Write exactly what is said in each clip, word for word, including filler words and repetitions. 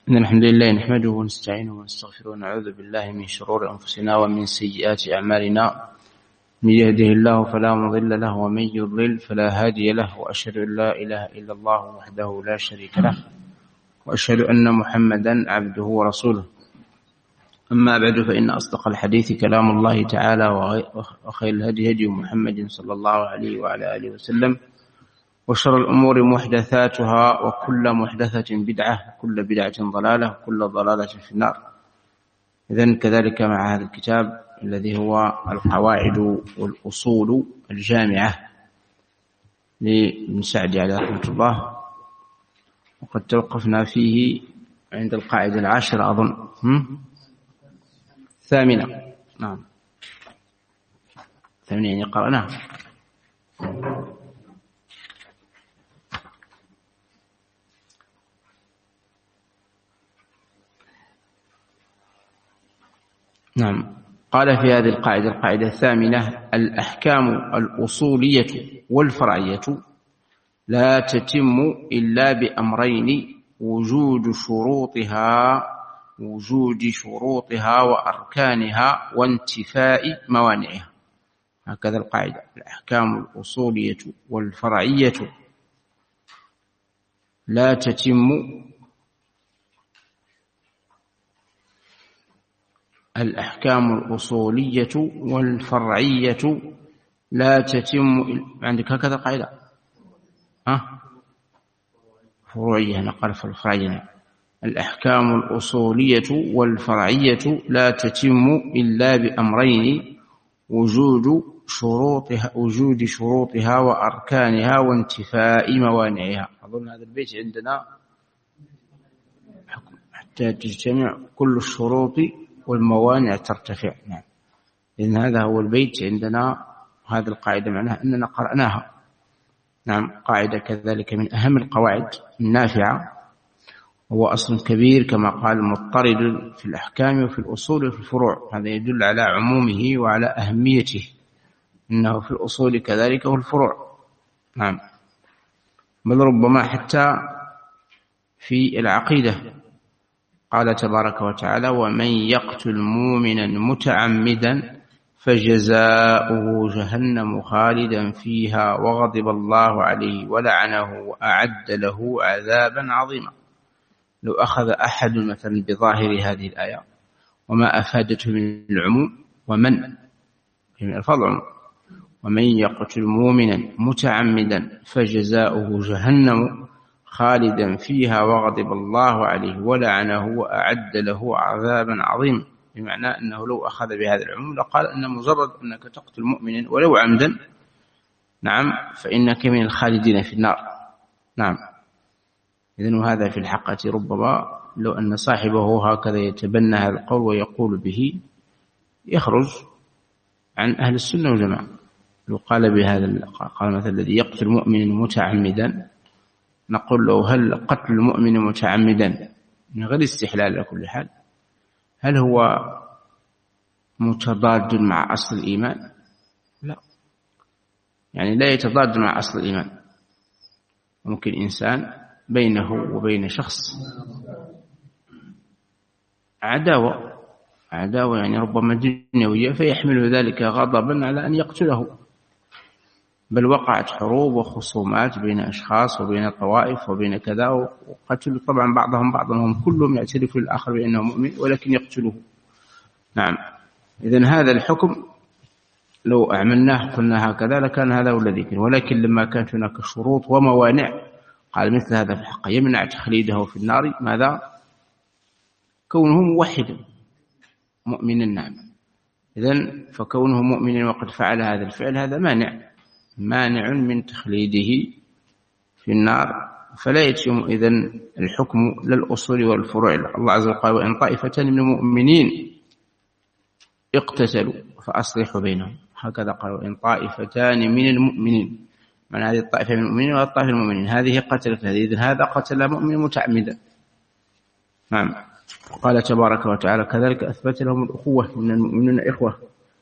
إن الحمد لله نحمده ونستعينه ونستغفره ونعوذ بالله من شرور أنفسنا ومن سيئات أعمالنا. من يهده الله فلا مضل له ومن يضلل فلا هادي له، وأشهد أن لا إله إلا الله وحده لا شريك له، وأشهد أن محمدا عبده ورسوله. أما بعد، فإن أصدق الحديث كلام الله تعالى، وخير الهدي هدي محمد صلى الله عليه وعلى آله وسلم، وشر الأمور محدثاتها، وكل محدثة بدعة، وكل بدعة ضلالة، وكل ضلالة في النار. إذن كذلك مع هذا الكتاب الذي هو القواعد والأصول الجامعة لابن سعد عليه رحمة الله، وقد توقفنا فيه عند القاعدة العاشرة أظن ثامنة. نعم، ثامنة يعني قرأناها. نعم، قال في هذه القاعدة القاعدة الثامنة: الأحكام الأصولية والفرعية لا تتم إلا بأمرين: وجود شروطها وجود شروطها وأركانها وانتفاء موانعها. هكذا القاعدة: الأحكام الأصولية والفرعية لا تتم الأحكام الأصولية والفرعية لا تتم. عندك هكذا قاعدة ها فروعية، نقل في الفرعية: الأحكام الأصولية والفرعية لا تتم إلا بأمرين: وجود شروطها وجود شروطها وأركانها وانتفاء موانعها. أظن هذا البيت عندنا حتى تجتمع كل الشروط والموانع ترتفع. نعم، إذن هذا هو البيت عندنا. هذه القاعدة معناها أننا قرأناها. نعم، قاعدة كذلك من أهم القواعد النافعة، هو أصل كبير كما قال مضطرد في الأحكام وفي الأصول وفي الفروع. هذا يدل على عمومه وعلى أهميته، إنه في الأصول كذلك وفي الفروع. نعم، بل ربما حتى في العقيدة. قال تبارك وتعالى: ومن يقتل مؤمنا متعمدا فجزاؤه جهنم خالدا فيها وغضب الله عليه ولعنه وأعد له عذابا عظيما. لو أخذ أحد مثلا بظاهر هذه الآية وما أفادته من العموم ومن من الفضل عموم: ومن يقتل مؤمنا متعمدا فجزاؤه جهنم خالدا فيها وغضب الله عليه ولعنه وأعد له عذابا عظيما. بمعنى أنه لو أخذ بهذا العموم لقال أن مجرد أنك تقتل مؤمنا ولو عمدا، نعم، فإنك من الخالدين في النار. نعم، إذن وهذا في الحقيقة ربما لو أن صاحبه هكذا يتبنى هذا القول ويقول به يخرج عن أهل السنة والجماعة. لو قال بهذا، قال مثلا الذي يقتل مؤمنا متعمدا، نقول له: هل قتل المؤمن متعمدا من غير استحلال على كل حال هل هو متضاد مع أصل الإيمان؟ لا، يعني لا يتضاد مع أصل الإيمان. ممكن إنسان بينه وبين شخص عداوة عداوة يعني ربما دنيوية، فيحمل ذلك غضبا على أن يقتله. بل وقعت حروب وخصومات بين أشخاص وبين طوائف وبين كذا، وقتلوا طبعا بعضهم بعضا، هم كلهم يعترف للآخر بأنه مؤمن ولكن يقتله. نعم، إذن هذا الحكم لو أعملناه قلنا هكذا لكان هذا هو الذي كان، ولكن لما كانت هناك شروط وموانع قال مثل هذا في الحق يمنع تخليده في النار. ماذا؟ كونه موحدا مؤمنا. نعم، إذن فكونه مؤمنا وقد فعل هذا الفعل هذا مانع مانع من تخليده في النار، فلا يتم إذن الحكم للأصول والفروع. الله عز وجل قال: وإن طائفتان من المؤمنين اقتتلوا فأصلحوا بينهم. هكذا قال: وإن طائفتان من المؤمنين، من هذه الطائفة من المؤمنين وهذه الطائفة من المؤمنين، هذه قتلت هذه، إذن هذا قتل مؤمن متعمدا. نعم، قال تبارك وتعالى: كذلك أثبت لهم الأخوة من المؤمنين إخوة.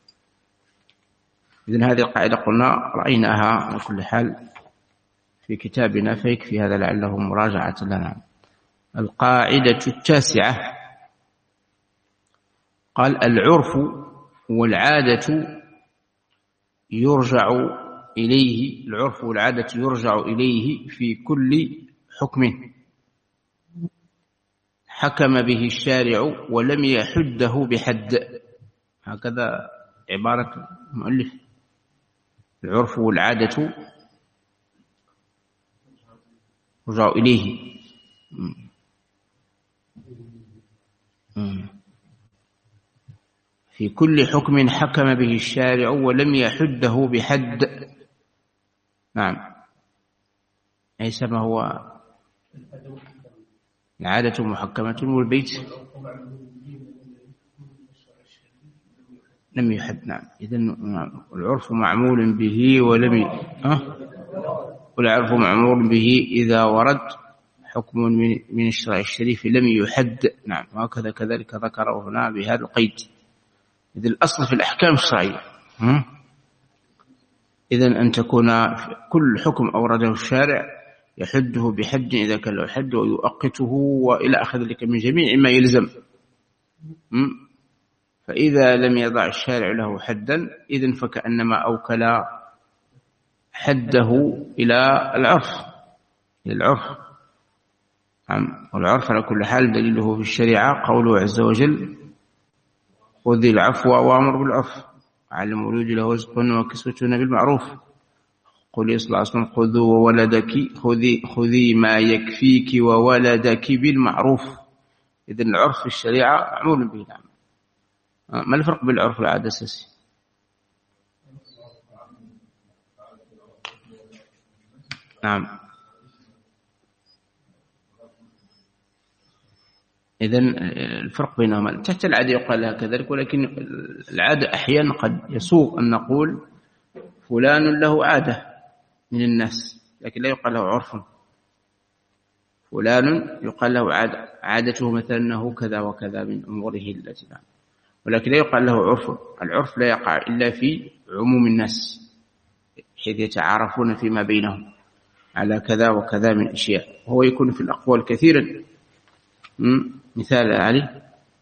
إذن هذه القاعدة قلنا رأيناها على كل حال في كتابنا، فيكفي هذا لعله مراجعة لنا. القاعدة التاسعة قال: العرف والعادة يرجع إليه العرف والعادة يرجع إليه في كل حكم حكم به الشارع ولم يحده بحد. هكذا عبارة المؤلف: العرف والعادة يرجع إليه في كل حكم حكم به الشارع ولم يحده بحد. نعم. ليس ما هو العادة محكمة والبيت لم يحد. نعم. إذن العرف معمول به ولم ي... أه؟ والعرف معمول به إذا ورد حكم من الشرع الشريف لم يحد. نعم. وهكذا كذلك ذكره هنا بهذا القيد. إذن الأصل في الأحكام الشرعية إذن أن تكون كل حكم أورده الشارع يحده بحد إذا كان له حد ويؤقته وإلى آخر ذلك من جميع ما يلزم. فإذا لم يضع الشارع له حدا إذن فكأنما أوكل حده إلى العرف إلى العرف. والعرف على كل حال دليله في الشريعة قوله عز وجل: خذ العفو وأمر بالعرف على المولود له رزقهن وكسوتهن بالمعروف. قل صلى الله عليه وسلم: خذوا وولدك خذي خذي ما يكفيك وولدك بالمعروف. إذن العرف في الشريعة معمول به. نعم. ما الفرق بين العرف والعادة الأساسي؟ نعم. إذن الفرق بينهما تحت العادة يقال لها كذلك، ولكن العادة أحيانا قد يسوغ أن نقول فلان له عادة من الناس، لكن لا يقال له عرف. فلان يقال له عادة عادته مثلا أنه كذا وكذا من أموره التي نعم، ولكن لا يقال له عرف. العرف لا يقع إلا في عموم الناس حيث يتعارفون فيما بينهم على كذا وكذا من أشياء، وهو يكون في الأقوال كثيرا. مثال علي: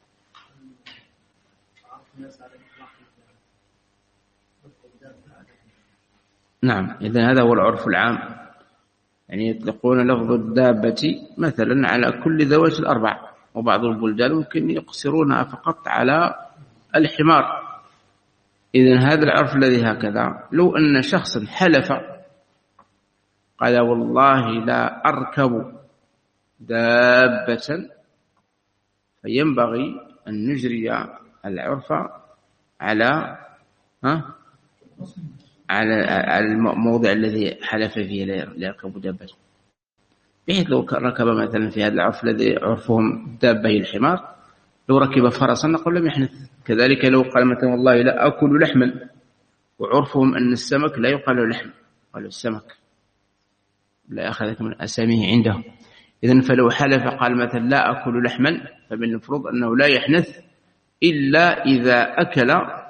نعم. إذن هذا هو العرف العام، يعني يطلقون لفظ الدابة مثلا على كل ذوات الأربع، وبعض البلدان ممكن يقصرونها فقط على الحمار. إذن هذا العرف الذي هكذا، لو أن شخصا حلف قال: والله لا أركب دابة، فينبغي أن نجري العرف على ها على الموضع الذي حلف فيه لا يركب دابة، بحيث لو ركب مثلا في هذا العرف الذي عرفهم دابة هي الحمار، لو ركب فرسا نقول لم يحنث. كذلك لو قال مثلا: والله لا أكل لحما، وعرفهم أن السمك لا يقال له لحم، قالوا السمك، لا أخذت من أساميه عنده. إذن فلو حلف قال مثلا: لا أكل لحما، فمن المفروض أنه لا يحنث إلا إذا أكل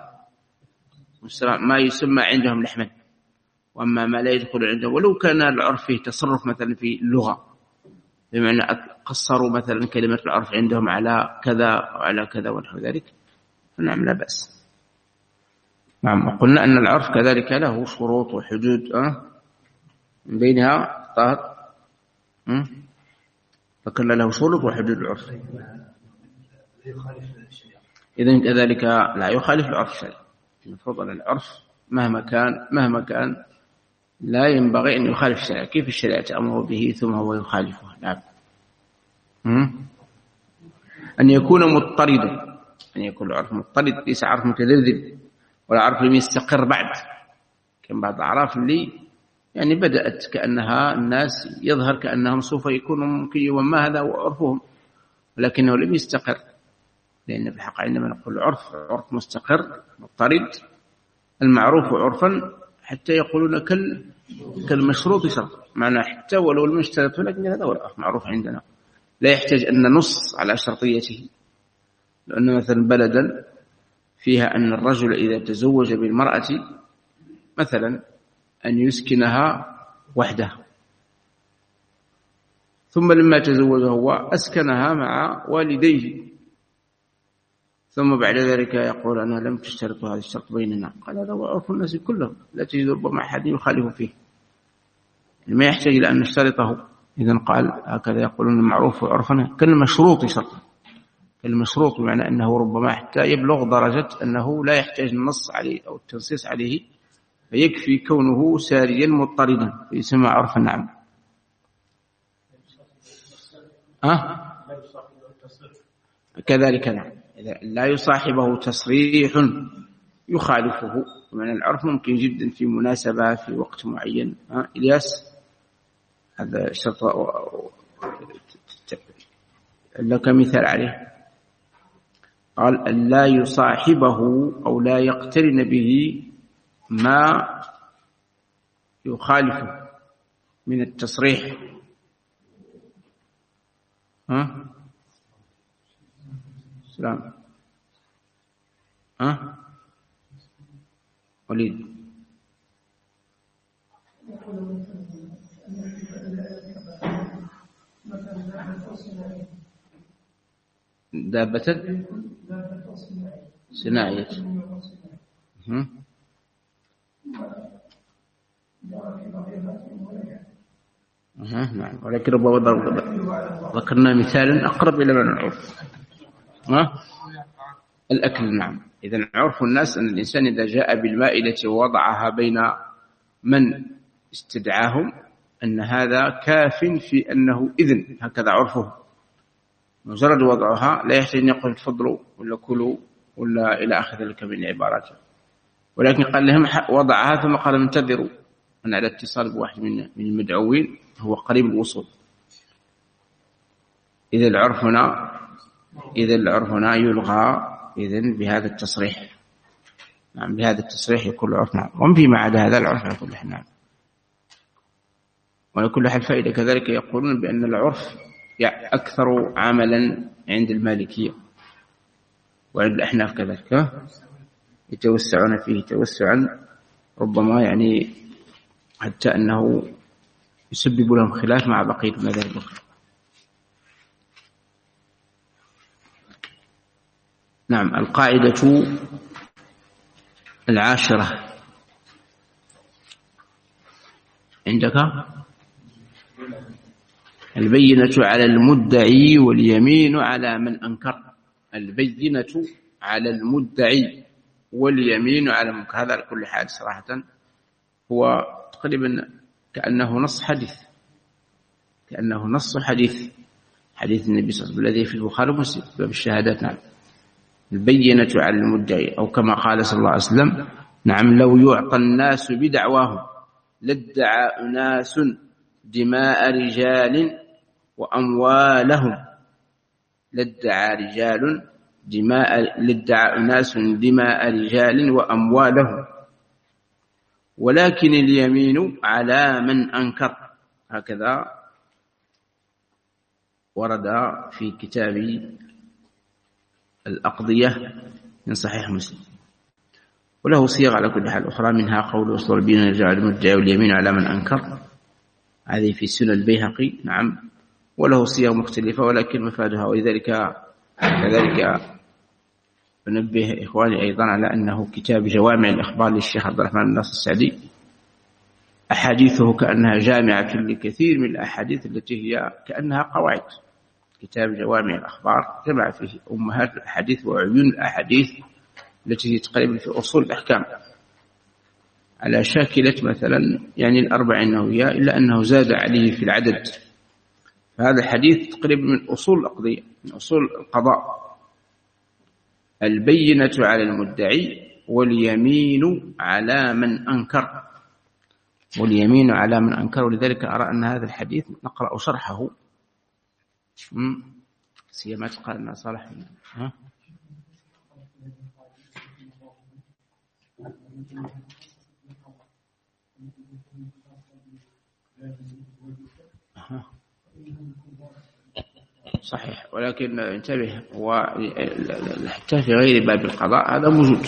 ما يسمى عندهم لحما، وأما ما لا يدخل عندهم، ولو كان العرف فيه تصرف مثلا في اللغة، بمعنى قصروا مثلا كلمة العرف عندهم على كذا وعلى كذا ونحو ذلك، فنعم لا بأس. نعم. وقلنا أن العرف كذلك له شروط وحدود أه؟ من بينها طهر، فكل له شروط وحدود العرف. إذن كذلك لا يخالف العرف الشرعي. المفروض أن العرف مهما كان مهما كان لا ينبغي أن يخالف الشريعة. كيف الشريعة تأمر به ثم هو يخالفها؟ نعم. أن يكون مضطردا، أن يكون العرف مضطرد، ليس عرف متذبذب ولا عرف لم يستقر بعد، كان بعض الأعراف اللي يعني بدأت كأنها الناس يظهر كأنهم سوف يكونوا ممكن يوم ما هذا وعرفهم، ولكنه لم يستقر. لأن في الحق عندما نقول عرف عرف مستقر مضطرد، المعروف عرفا حتى يقولون كل كالمشروط شرط، معنى حتى ولو لم يشترط، ولكن هذا هو العرف معروف عندنا، لا يحتاج أن ننص على شرطيته. لأن مثلا بلدا فيها أن الرجل إذا تزوج بالمرأة مثلا أن يسكنها وحده، ثم لما تزوجها هو أسكنها مع والديه، ثم بعد ذلك يقول أنا لم تشترط هذا الشرط بيننا. قال هذا هو عرف الناس كلهم، لا تجد ربما أحد يخالف فيه، ما يحتاج إلى أن نشترطه. إذن قال هكذا يقولون المعروف عرفنا كالمشروط شرطا، كالمشروط بمعنى أنه ربما حتى يبلغ درجة أنه لا يحتاج النص عليه أو التنصيص عليه، فيكفي كونه ساريا مضطردا فيسمى عرفا. نعم. أه؟ كذلك نعم، إذا لا يصاحبه تصريح يخالفه من العرف ممكن جدا في مناسبة في وقت معين. ها إلياس هذا شرط لك مثال عليه. قال أن لا يصاحبه أو لا يقترن به ما يخالفه من التصريح. ها سلام. ها وليد دابة صناعية. نعم، ولكن ربما ذكرنا مثالا أقرب إلى معنى العرف. ها الأكل. نعم. إذن عرف الناس أن الإنسان إذا جاء بالمائدة ووضعها بين من استدعاهم أن هذا كاف في أنه إذن، هكذا عرفه، مجرد وضعها لا يحتاج أن يقول تفضلوا ولا كلوا ولا إلى آخر ذلك من العبارات، ولكن قال لهم وضعها ثم قال انتظروا أنا على اتصال بواحد من من المدعوين هو قريب الوصول. إذا العرف هنا إذا العرف هنا يلغى إذن بهذا التصريح. نعم، بهذا التصريح يكون العرف. نعم. ومن فيما عدا هذا العرف على كل حال. نعم. وعلى كل حال فائدة كذلك يقولون بأن العرف أكثر عملا عند المالكية وعند الأحناف كذلك، يتوسعون فيه توسعا ربما يعني حتى أنه يسبب لهم خلاف مع بقية المذاهب الأخرى. نعم. القاعدة العاشرة عندك البينة على المدعي واليمين على من أنكر. البينة على المدعي واليمين على من أنكر. هذا على كل حال صراحة هو تقريبا كأنه نص حديث، كأنه نص حديث حديث النبي صلى الله عليه وسلم الذي في البخاري ومسلم باب الشهادات. نعم. البينة على المدعي، أو كما قال صلى الله عليه وسلم نعم لو يعطى الناس بدعواهم لادعى أناس دماء رجال وأموالهم. لادعى رجال دماء لادعى أناس دماء رجال وأموالهم، ولكن اليمين على من أنكر. هكذا ورد في كتاب الأقضية من صحيح مسلم، وله صيغ على كل حال أخرى، منها قول أصل البين يرجع المدعي واليمين على من أنكر، هذه في سنن البيهقي. نعم. وله صيغ مختلفة ولكن مفادها. ولذلك كذلك أنبه إخواني أيضا على أنه كتاب جوامع الأخبار للشيخ عبد الرحمن بن ناصر السعدي، أحاديثه كأنها جامعة لكثير من الأحاديث التي هي كأنها قواعد. كتاب جوامع الأخبار جمع فيه أمهات الأحاديث وعيون الأحاديث التي هي تقريبا في أصول الأحكام على شاكلة مثلا يعني الأربع النووية، إلا أنه زاد عليه في العدد. فهذا الحديث تقريبا من أصول الأقضية، من أصول القضاء. البينة على المدعي واليمين على من أنكر. واليمين على من أنكر. ولذلك أرى أن هذا الحديث نقرأ شرحه سيما قال لنا صالح. ها صحيح، ولكن انتبه حتى في غير باب القضاء هذا موجود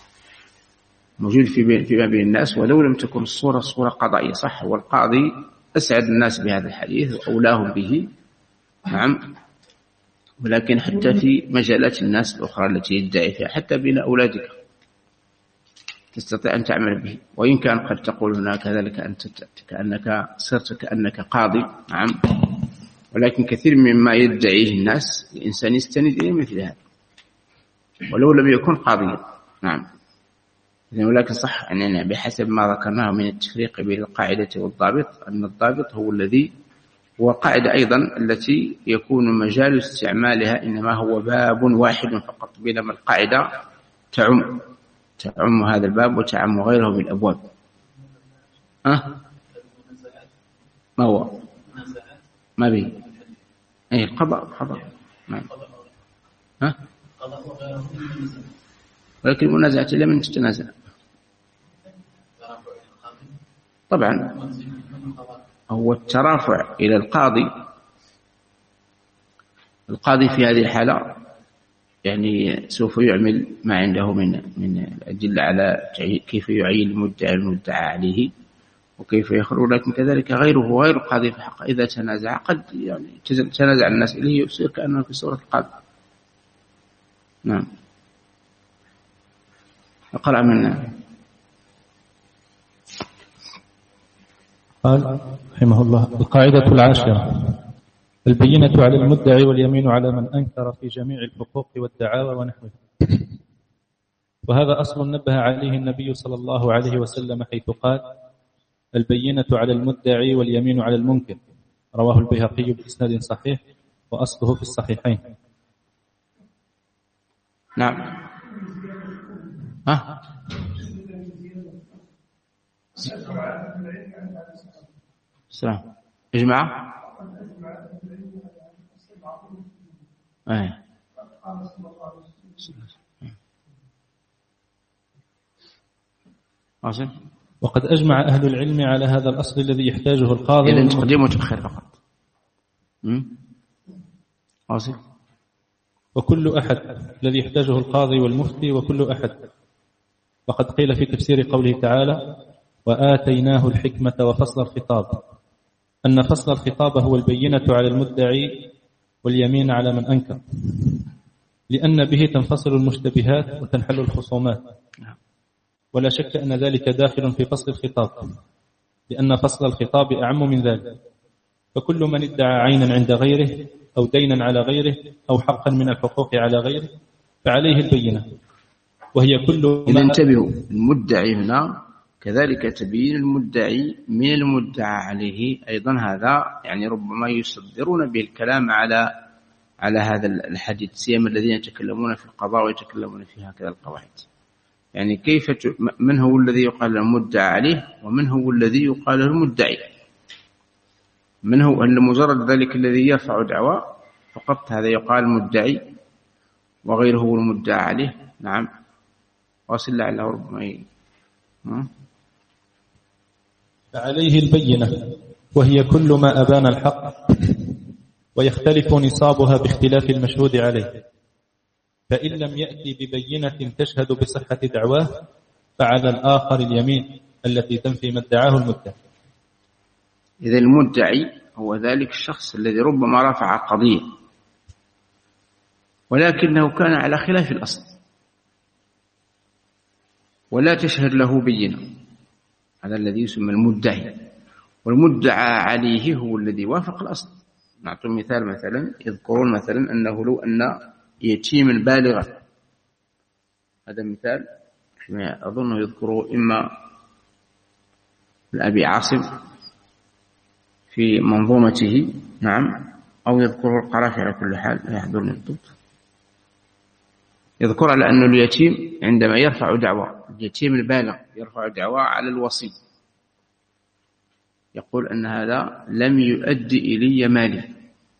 موجود في بين في بين الناس، ولو لم تكن الصورة صورة قضائية. صح، والقاضي أسعد الناس بهذا الحديث وأولاهم به. نعم. ولكن حتى في مجالات الناس الأخرى التي يدعي فيها حتى بين أولادك تستطيع أن تعمل به، وإن كان قد تقول هناك ذلك أنت كأنك صرت كأنك قاضي. نعم. ولكن كثير مما يدعيه الناس الإنسان يستند إليه مثل هذا ولو لم يكن قاضيا. نعم. ولكن صح أننا بحسب ما ذكرناه من التفريق بين القاعدة والضابط أن الضابط هو الذي هو قاعدة أيضا التي يكون مجال استعمالها إنما هو باب واحد فقط، بينما القاعدة تعم تعم هذا الباب وتعم غيره بالأبواب. أه؟ ما هو ما به أي القضاء القضاء. نعم. ها؟ ولكن المنازعة لمن تتنازع طبعا هو الترافع إلى القاضي. القاضي في هذه الحالة يعني سوف يعمل ما عنده من من الأدلة على كيف يعين المدعي المدعى عليه وكيف يخرج، لكن كذلك غيره غير القاضي في حقه إذا تنازع قد يعني تنازع الناس إليه يصير كأنه في صورة القاضي. نعم. أقرأ منا. قال رحمه الله: القاعدة العاشرة: البينة على المدعي واليمين على من أنكر في جميع الحقوق والدعاوى ونحوها. وهذا أصل نبه عليه النبي صلى الله عليه وسلم حيث قال: البينة على المدعي واليمين على المنكر. رواه البيهقي بإسناد صحيح وأصله في الصحيحين. نعم. ها؟ السلام اجمع. ايه أصل. وقد أجمع أهل العلم على هذا الأصل الذي يحتاجه القاضي. إلى تقديم وتأخير فقط. أصل. وكل أحد الذي يحتاجه القاضي والمفتي وكل أحد. وقد قيل في تفسير قوله تعالى: وآتيناه الحكمة وفصل الخطاب، أن فصل الخطاب هو البينة على المدعي واليمين على من أنكر، لأن به تنفصل المشتبهات وتنحل الخصومات. ولا شك أن ذلك داخل في فصل الخطاب، لأن فصل الخطاب أعم من ذلك. فكل من ادعى عينا عند غيره أو دينا على غيره أو حقا من الحقوق على غيره فعليه البينة، وهي كل إذا انتبهوا، المدعي هنا كذلك تبيين المدعي من المدعى عليه أيضا. هذا يعني ربما يصدرون به الكلام على على هذا الحديث، سيما الذين يتكلمون في القضاء ويتكلمون في هكذا القواعد. يعني كيف من هو الذي يقال المدعى عليه ومن هو الذي يقال المدعي؟ من هو مجرد ذلك الذي يرفع دعوى فقط هذا يقال المدعي وغيره هو المدعى عليه. نعم. واصل لعله ربما فعليه البينة، وهي كل ما أبان الحق ويختلف نصابها باختلاف المشهود عليه. فإن لم يأتي ببينة تشهد بصحة دعواه فعلى الآخر اليمين التي تنفي ما ادعاه المدعي. إذا المدعي هو ذلك الشخص الذي ربما رفع قضية ولكنه كان على خلاف الأصل ولا تشهد له بينة، هذا الذي يسمى المدعي. والمدعى عليه هو الذي وافق الأصل. نعطي مثال، مثلا يذكرون مثلا أنه لو أن يتيما بالغا، هذا مثال أظن يذكره إما الأبي عاصم في منظومته، نعم، أو يذكره القرافي على كل حال لا يحضرني الضبط. يذكر على أن اليتيم عندما يرفع دعوى، اليتيم البالغ يرفع دعوى على الوصي، يقول أن هذا لم يؤدي إلي مالي،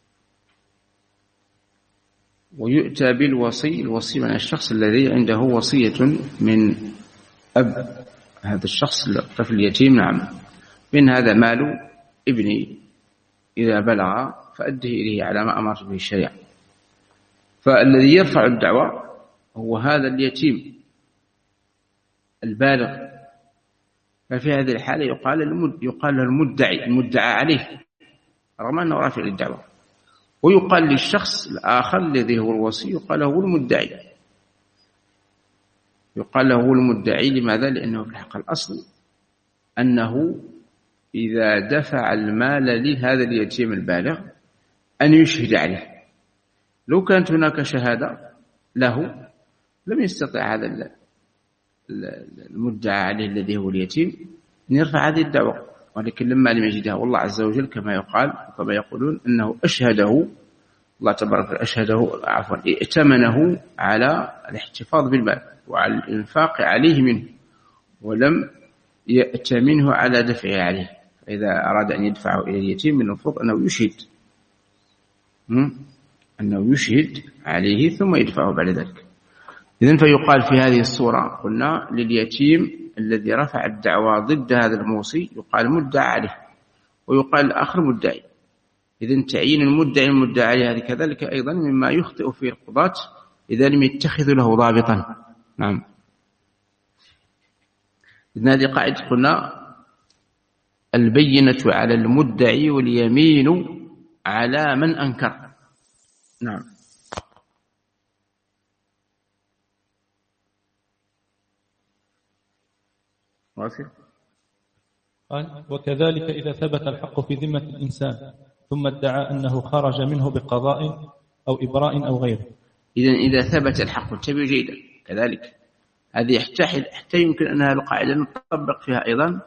ويؤتى بالوصي. الوصي من الشخص الذي عنده وصية من أب هذا الشخص الطفل اليتيم، نعم، من هذا مال ابني إذا بلغ فأده إليه على ما أمرت به الشريعة. فالذي يرفع الدعوى هو هذا اليتيم البالغ ففي هذه الحالة يقال المد يقال المدعي المدعى عليه رغم أنه رافع للدعوة، ويقال للشخص الآخر الذي هو الوصي يقال هو المدعي، يقال له هو المدعي. لماذا؟ لأنه في الحق الأصل أنه إذا دفع المال لهذا اليتيم البالغ أن يشهد عليه. لو كانت هناك شهادة له لم يستطع هذا المدعى عليه الذي هو اليتيم أن يرفع هذه الدعوة، ولكن لما لم يجدها والله عز وجل كما يقال كما يقولون أنه أشهده الله تبارك أشهده عفوا ائتمنه على الاحتفاظ بالمال وعلى الإنفاق عليه منه، ولم يأتمنه على دفعه عليه. فإذا أراد أن يدفعه إلى اليتيم من المفروض أنه يشهد أنه يشهد عليه ثم يدفعه بعد ذلك. إذن فيقال في هذه الصورة قلنا لليتيم الذي رفع الدعوى ضد هذا الموصي يقال مدعى عليه، ويقال الآخر مدعي. إذن تعيين المدعي المدعى عليه هذه كذلك أيضا مما يخطئ فيه القضاة إذا لم يتخذوا له ضابطا. نعم. إذن هذه قاعدة قلنا البينة على المدعي واليمين على من أنكر. نعم. قال وكذلك إذا ثبت الحق في ذمة الإنسان ثم ادعى أنه خرج منه بقضاء أو إبراء أو غيره. إذن إذا ثبت الحق انتبهوا جيدا كذلك هذه يحتاج حتى يمكن أن هذه القاعدة نطبق فيها أيضا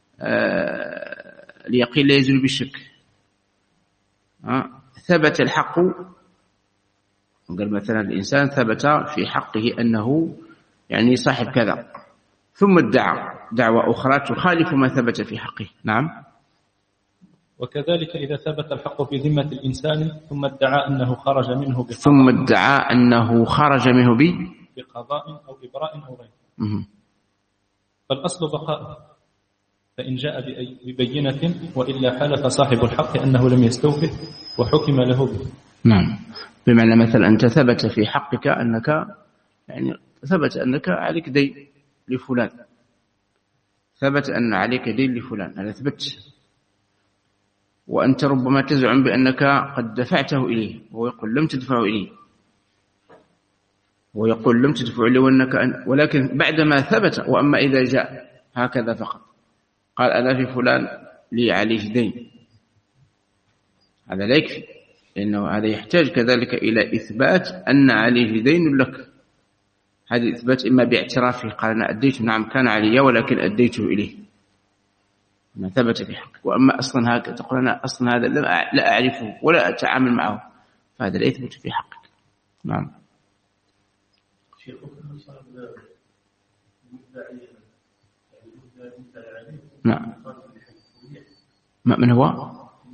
آه اليقين لا يزول بالشك. آه ثبت الحق قال مثلا الإنسان ثبت في حقه أنه يعني صاحب كذا ثم ادعى دعوة أخرى تخالف ما ثبت في حقه. نعم. وكذلك إذا ثبت الحق في ذمة الإنسان ثم ادعى أنه خرج منه بقضاء ثم ادعى أنه خرج منه ب... بقضاء أو إبراء أو غيره فالأصل بقاء، فإن جاء ببينة وإلا حلف صاحب الحق أنه لم يستوفه وحكم له به. نعم. بمعنى مثلا أنت ثبت في حقك أنك يعني ثبت أنك عليك دين لفلان، ثبت أن عليك دين لفلان، هذا ثبت، وأنت ربما تزعم بأنك قد دفعته إليه وهو يقول لم تدفعه إليه ويقول لم تدفع إليه وأنك أن... ولكن بعدما ثبت وأما إذا جاء هكذا فقط قال أنا في فلان لي عليه دين، هذا لا يكفي، لأنه هذا يحتاج كذلك إلى إثبات أن عليه دين لك. هذا إثبات إما باعترافه قال أنا أديته نعم كان علي ولكن أديته إليه ما ثبت في حقك، وأما أصلا هكذا تقول أنا أصلا هذا لا أعرفه ولا أتعامل معه فهذا لا يثبت في حقك. نعم. نعم. من هو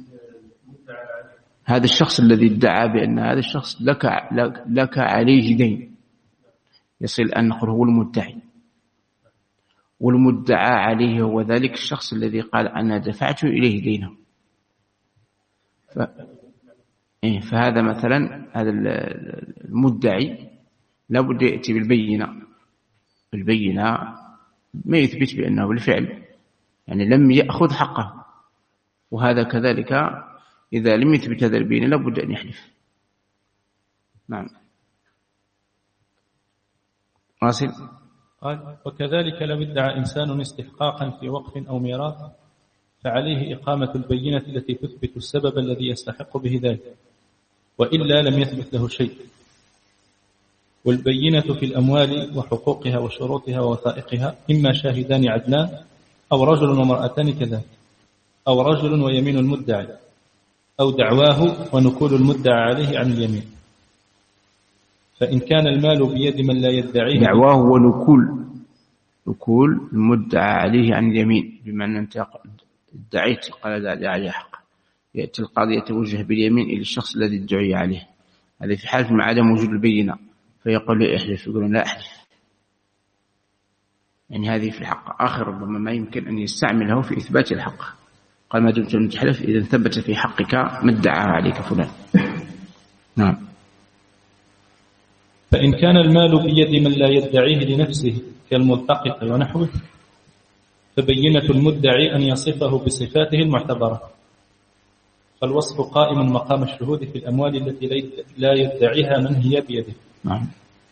هذا الشخص الذي ادعى بأن هذا الشخص لك لك عليه دين، يصل أن نقول هو المدعي، والمدعى عليه هو ذلك الشخص الذي قال أنا دفعت إليه دينه. ف... فهذا مثلا هذا المدعي لابد يأتي بالبينة، بالبينة ما يثبت بأنه بالفعل يعني لم يأخذ حقه، وهذا كذلك إذا لم يثبت هذا البينة لابد أن يحلف. نعم. واصل. قال وكذلك لو ادعى إنسان استحقاقا في وقف أو ميراث فعليه إقامة البينة التي تثبت السبب الذي يستحق به ذلك، وإلا لم يثبت له شيء. والبينة في الأموال وحقوقها وشروطها ووثائقها إما شاهدان عدلان أو رجل ومرأتان كذلك، أو رجل ويمين المدعي، أو دعواه ونكول المدعى عليه عن اليمين. فإن كان المال بيد من لا يدعيه دعواه ونكول نكول المدعى عليه عن اليمين، بمعنى أنت ادعيت قال لا عليه حق، يأتي القاضي يتوجه باليمين إلى الشخص الذي ادعي عليه، هذا في حال من عدم وجود البينة، فيقول له احلف، يقولون لا أحلف. يعني هذه في الحق آخر ربما ما يمكن أن يستعمله في إثبات الحق، قال ما دمت أن تحلف إذا ثبت في حقك ما ادعى عليك فلان. نعم. فإن كان المال بيد من لا يدعيه لنفسه كالملتقط ونحوه فبينة المدعي أن يصفه بصفاته المعتبرة، فالوصف قائم مقام الشهود في الأموال التي لا يدعيها من هي بيده. نعم.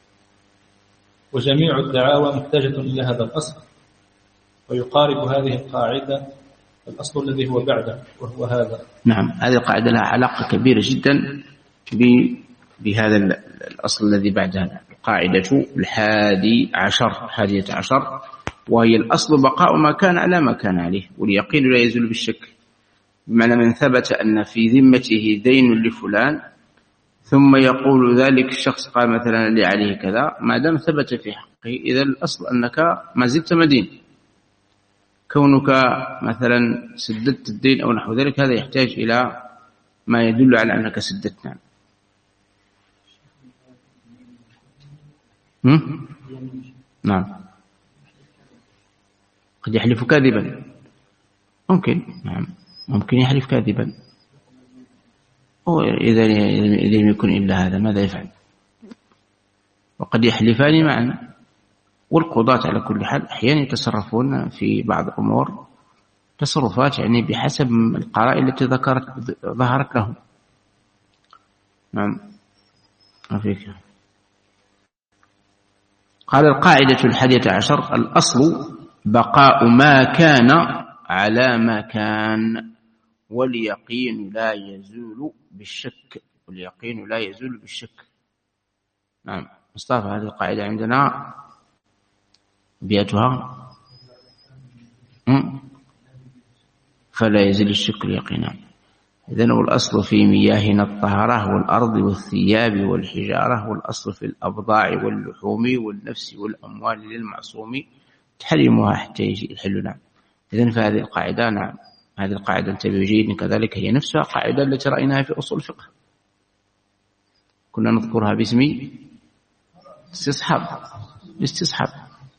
وجميع الدعاوى محتاجة إلى هذا الأصل، ويقارب هذه القاعدة الأصل الذي هو بعده وهو هذا. نعم، هذه القاعدة لها علاقة كبيرة جدا بهذا الأصل الذي بعدها، القاعدة الحادي عشر حادية عشر، وهي الأصل بقاء ما كان على ما كان عليه، واليقين لا يزول بالشك. بمعنى من ثبت أن في ذمته دين لفلان ثم يقول ذلك الشخص قال مثلا لي عليه كذا، ما دام ثبت في حقه إذا الأصل أنك ما زلت مدين. كونك مثلا سددت الدين أو نحو ذلك هذا يحتاج إلى ما يدل على أنك سددت. نعم. نعم، قد يحلف كاذبا، ممكن. نعم، ممكن يحلف كاذبا، إذا لم يكن إلا هذا ماذا يفعل؟ وقد يحلفان معا. والقضاة على كل حال أحيانا يتصرفون في بعض الأمور تصرفات يعني بحسب القرائن التي ذكرت ظهرت لهم. نعم. أفيك. قال القاعدة الحادية عشر: الأصل بقاء ما كان على ما كان، واليقين لا يزول بالشك. واليقين لا يزول بالشك. نعم. مصطفى، هذه القاعدة عندنا بيئتها فلا يزل الشك يقينا. إذن الأصل في مياهنا الطهارة والأرض والثياب والحجارة، والأصل في الأبضاع واللحوم والنفس والأموال للمعصوم تحرمها حتى يجي الحل. نعم. إذن فهذه القاعدة، نعم، هذه القاعدة انتبهوا جيدا، كذلك هي نفسها قاعدة التي رأيناها في أصول الفقه، كنا نذكرها باسم استصحاب. الاستصحاب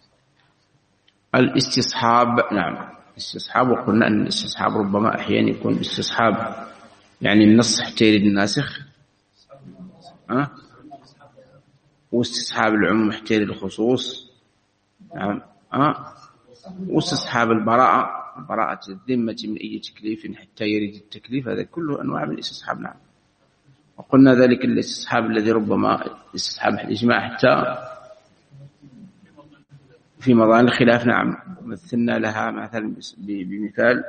الاستصحاب نعم، استصحاب. وقلنا أن الاستصحاب ربما أحيانا يكون استصحاب يعني النص حتى يريد الناسخ، أه؟ واستصحاب العموم حتى يريد الخصوص. نعم. أه؟ واستصحاب البراءة، براءة الذمة من أي تكليف حتى يريد التكليف، هذا كله أنواع من الاستصحاب. نعم. وقلنا ذلك الاستصحاب الذي ربما استصحاب الإجماع حتى في مظان الخلاف. نعم. مثلنا لها مثلا بمثال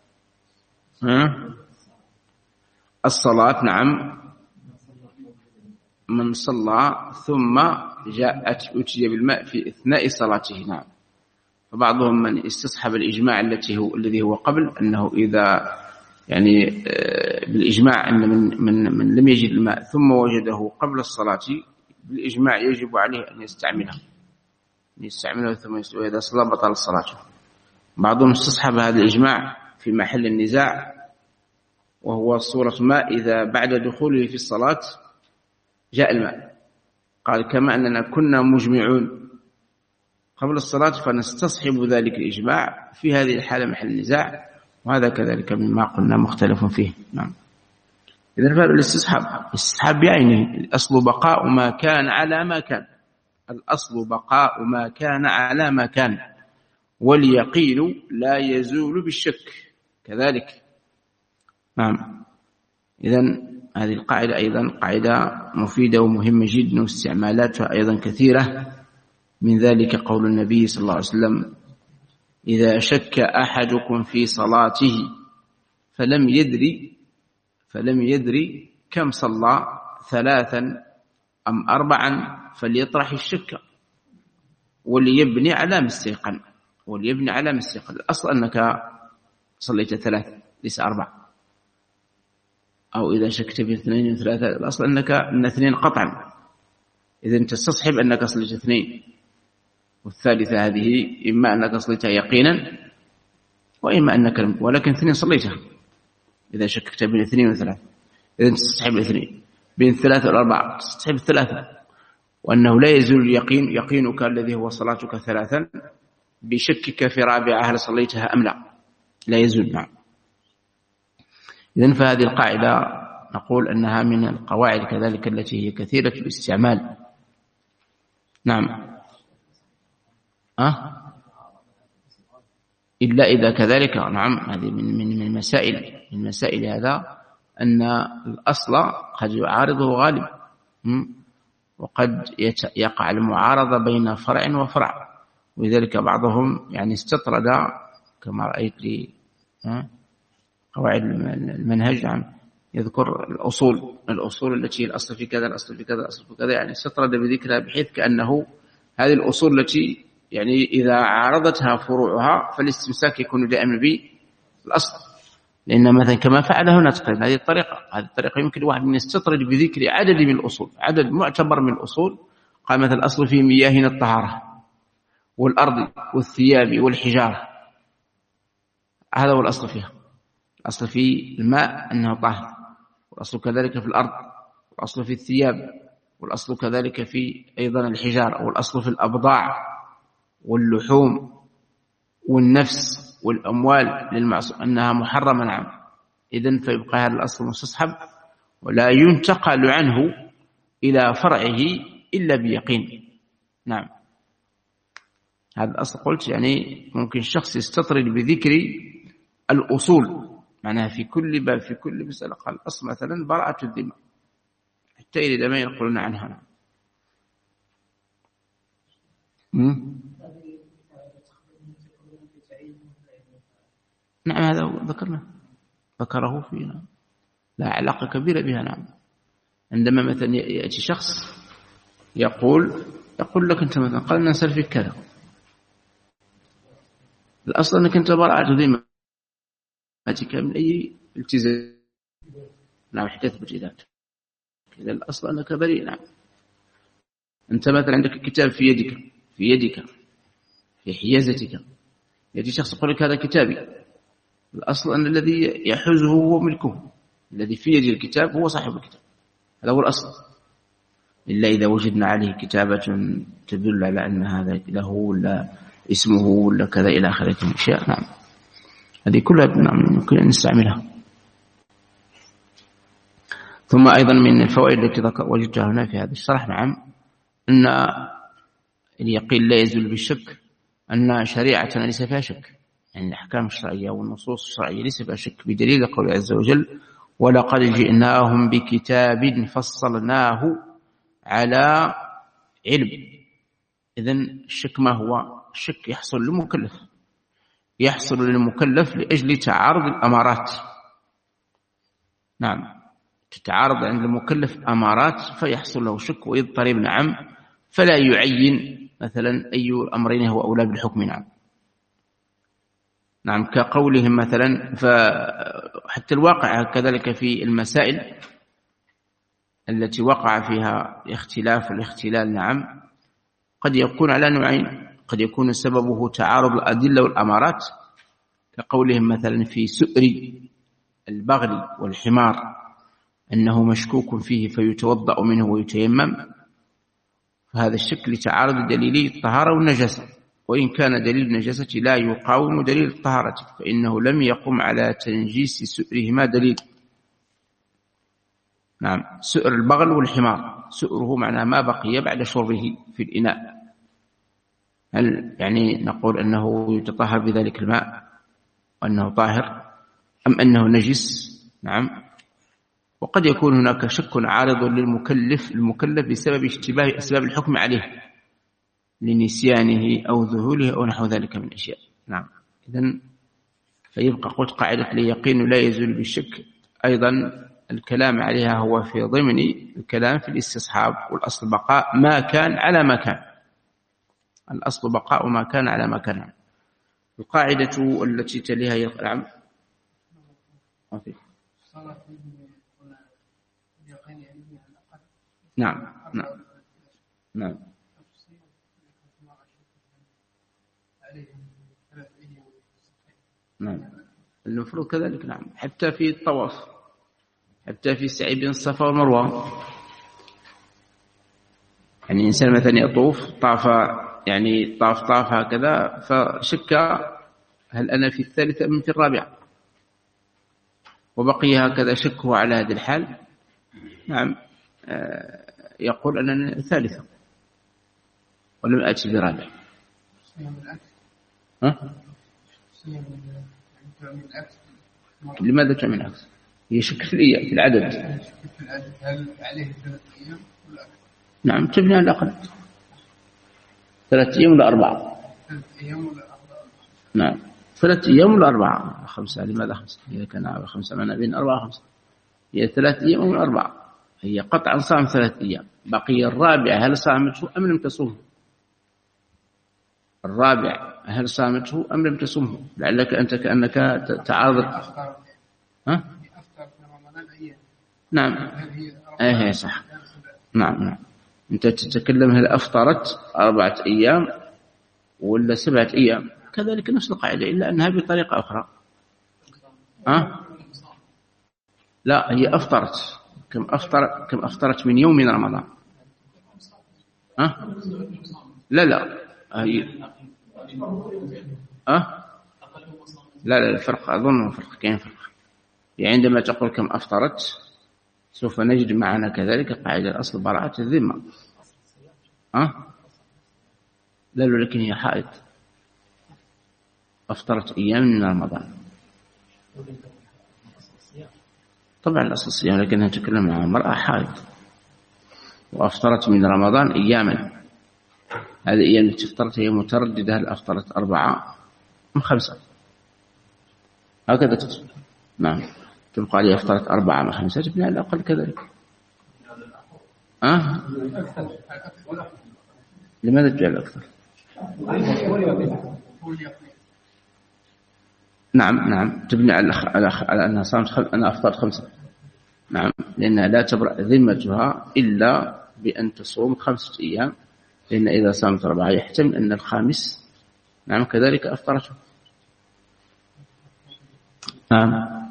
الصلاة. نعم. من صلى ثم جاءت أتي بالماء في أثناء صلاته. نعم. فبعضهم من استصحب الإجماع التي هو الذي هو قبل، أنه إذا يعني بالإجماع أن من, من, من لم يجد الماء ثم وجده قبل الصلاة بالإجماع يجب عليه أن يستعمله يستعمله ثم يستوي إذا صلى بطل الصلاة. بعضهم استصحب هذا الإجماع في محل النزاع، وهو صورة ما إذا بعد دخوله في الصلاة جاء الماء، قال كما أننا كنا مجمعون قبل الصلاة فنستصحب ذلك الإجماع في هذه الحالة محل النزاع، وهذا كذلك مما قلنا مختلف فيه. نعم. إذن فالاستصحاب استصحاب بعينه، الأصل بقاء ما كان على ما كان، الأصل بقاء ما كان على ما كان، واليقين لا يزول بالشك كذلك. نعم. إذن هذه القاعدة أيضا قاعدة مفيدة ومهمة جدا، واستعمالاتها أيضا كثيرة. من ذلك قول النبي صلى الله عليه وسلم: إذا شك أحدكم في صلاته فلم يدري فلم يدري كم صلى ثلاثا أم أربعا فليطرح الشك وليبني على ما استيقن وليبني على ما استيقن. الأصل أنك صليت ثلاثة ليس أربعة، أو إذا شكت في اثنين وثلاثة الأصل أنك من اثنين قطعا، إذن تستصحب أنك صليت اثنين، والثالثة هذه إما أنك صليتها يقينا وإما أنك ولكن اثنين صليتها. إذا شككت بين اثنين وثلاثة إذن تستصحب الاثنين، بين الثلاثة والأربعة تستصحب الثلاثة، وأنه لا يزول اليقين يقينك الذي هو صلاتك ثلاثا بشكك في رابعة هل صليتها أم لا، لا يزول. نعم. إذن فهذه القاعدة نقول أنها من القواعد كذلك التي هي كثيرة الاستعمال. نعم. أه؟ إلا إذا كذلك. نعم، هذه من من من مسائل من مسائل هذا أن الأصل قد يعارضه غالب، وقد يقع المعارضة بين فرع وفرع، ولذلك بعضهم يعني استطرد كما رأيت لي قواعد المنهج عن يذكر الأصول الأصول التي الأصل في كذا الأصل في كذا الأصل في كذا، يعني استطرد بذكرها بحيث كأنه هذه الأصول التي يعني إذا عارضتها فروعها فالاستمساك يكون دائما بالأصل، لأن مثلا كما فعل هنا تقريبا هذه الطريقة هذه الطريقة يمكن واحد من يستطرد بذكر عدد من الأصول، عدد معتبر من الأصول. قال مثلا الأصل في مياهنا الطهارة والأرض والثياب والحجارة، هذا هو الأصل فيها. الأصل في الماء أنه طاهر، والأصل كذلك في الأرض، والأصل في الثياب، والأصل كذلك في أيضا الحجارة، والأصل في الأبضاع واللحوم والنفس والأموال للمعصوم أنها محرمة. نعم، إذن فيبقى هذا الأصل مستصحب ولا ينتقل عنه إلى فرعه إلا بيقين. نعم، هذا الأصل قلت يعني ممكن الشخص يستطرد بذكر الأصول، معناها في كل باب في كل مسألة قال الأصل مثلا براءة الذمة، حتى إذا ما يقولون عنها. نعم نعم هذا ذكرنا ذكره فينا، لا علاقة كبيرة بها. نعم، عندما مثلا يأتي شخص يقول يقول لك أنت مثلا قال نسأل فيك كذا، الأصل أنك أنت براءة ذمتك من أي التزام. نعم، حتى تثبت ذلك، إذا الأصل أنك بريء. نعم، أنت مثلا عندك كتاب في يدك في يدك في حيازتك، يأتي شخص يقول لك هذا كتابي، الأصل أن الذي يحوزه هو ملكه، الذي في يد الكتاب هو صاحب الكتاب، هذا هو الأصل، إلا إذا وجدنا عليه كتابة تدل على أن هذا له ولا اسمه ولا كذا إلى آخره من الأشياء. نعم، هذه كلها نعم يمكن أن نستعملها. ثم أيضا من الفوائد التي وجدتها هنا في هذا الشرح نعم أن اليقين لا يزول بالشك، أن شريعتنا ليس فيها شك، يعني الأحكام الشرعية والنصوص الشرعية ليس فيها شك، بدليل قوله عز وجل ولقد جئناهم بكتاب فصلناه على علم. إذن الشك ما هو؟ الشك يحصل للمكلف، يحصل للمكلف لأجل تعارض الأمارات. نعم، تتعارض عند المكلف أمارات فيحصل له شك ويضطرب. نعم، فلا يعين مثلا أي الأمرين هو أولى بالحكم. نعم نعم كقولهم مثلا، فحتى الواقع كذلك في المسائل التي وقع فيها الاختلاف والاختلال نعم قد يكون على نوعين، قد يكون سببه تعارض الأدلة والأمارات، كقولهم مثلا في سؤر البغل والحمار أنه مشكوك فيه فيتوضأ منه ويتيمم، فهذا الشك لتعارض دليلي الطهارة والنجاسة، وإن كان دليل النجاسة لا يقاوم دليل الطهارة فإنه لم يقم على تنجيس سؤرهما دليل. نعم، سؤر البغل والحمار سؤره معناه ما بقي بعد شربه في الإناء، هل يعني نقول أنه يتطهر بذلك الماء وأنه طاهر أم أنه نجس؟ نعم، وقد يكون هناك شك عارض للمكلف المكلف بسبب اشتباه أسباب الحكم عليه لنسيانه أو ذهوله أو نحو ذلك من الأشياء. نعم، إذن فيبقى قلت قاعدة اليقين لا يزول بالشك، أيضا الكلام عليها هو في ضمن الكلام في الاستصحاب، والأصل بقاء ما كان على ما كان، الأصل بقاء ما كان على ما كان. القاعدة التي تليها نعم نعم نعم نعم نعم المفروض كذلك. نعم، حتى في الطواف، حتى في السعي بين الصفا والمروة، يعني الإنسان مثلا يطوف طاف يعني طاف طاف هكذا فشك هل أنا في الثالثة أم في الرابعة، وبقي هكذا شكه على هذه الحال. نعم، يقول أنني ثالثة ولم أتي برابع. ها؟ لماذا تعمل عكس؟ هي شك في الإيام في العدد. هل عليه ثلاث أيام ولا أكثر؟ نعم تبني على الأقل ثلاث أيام ولا أربعة؟ ثلاث أيام ولا أربعة؟ نعم ثلاث أيام ولا أربعة؟ خمسة. لماذا خمسة؟ إذا كان على خمسة معنا بين أربعة خمسة. هي ثلاث أيام ولا أربعة؟ هي قطعا صام ثلاث أيام. بقي الرابعة هل صامته أم لم تصومه؟ الرابع هل صامته أم لم تصومه؟ لعلك أنت كأنك تعارض. ها؟ نعم ايه صح. نعم نعم انت تتكلم هل افطرت اربعه ايام ولا سبعه ايام، كذلك نفس القاعده الا انها بطريقه اخرى. ها؟ لا هي افطرت كم افطر كم افطرت من يوم من رمضان. ها؟ لا لا هي ها؟ لا لا الفرق اظن فرق كاين فرق. يعني عندما تقول كم افطرت سوف نجد معنا كذلك قاعدة الأصل براءة الذمة. أه؟ لا لكن هي حائض أفطرت أيام من رمضان. طبعا الأصل الصيام لكنها تكلم عن امرأة حائض وأفطرت من رمضان أياما. هذه أيام التي افطرت هي مترددة هل أفطرت أربعة أم خمسة، هكذا تقصد. نعم تبقى عليه افطرت أربعة أم خمسة تبني على الأقل كذلك. أه؟ لماذا تجعل أكثر؟ نعم نعم تبني على على أنها صامت خم... أنا أفطرت خمسة. نعم لأنها لا تبرأ ذمتها إلا بأن تصوم خمسة أيام، لأن إذا صامت أربعة يحتمل أن الخامس نعم كذلك أفطرته. نعم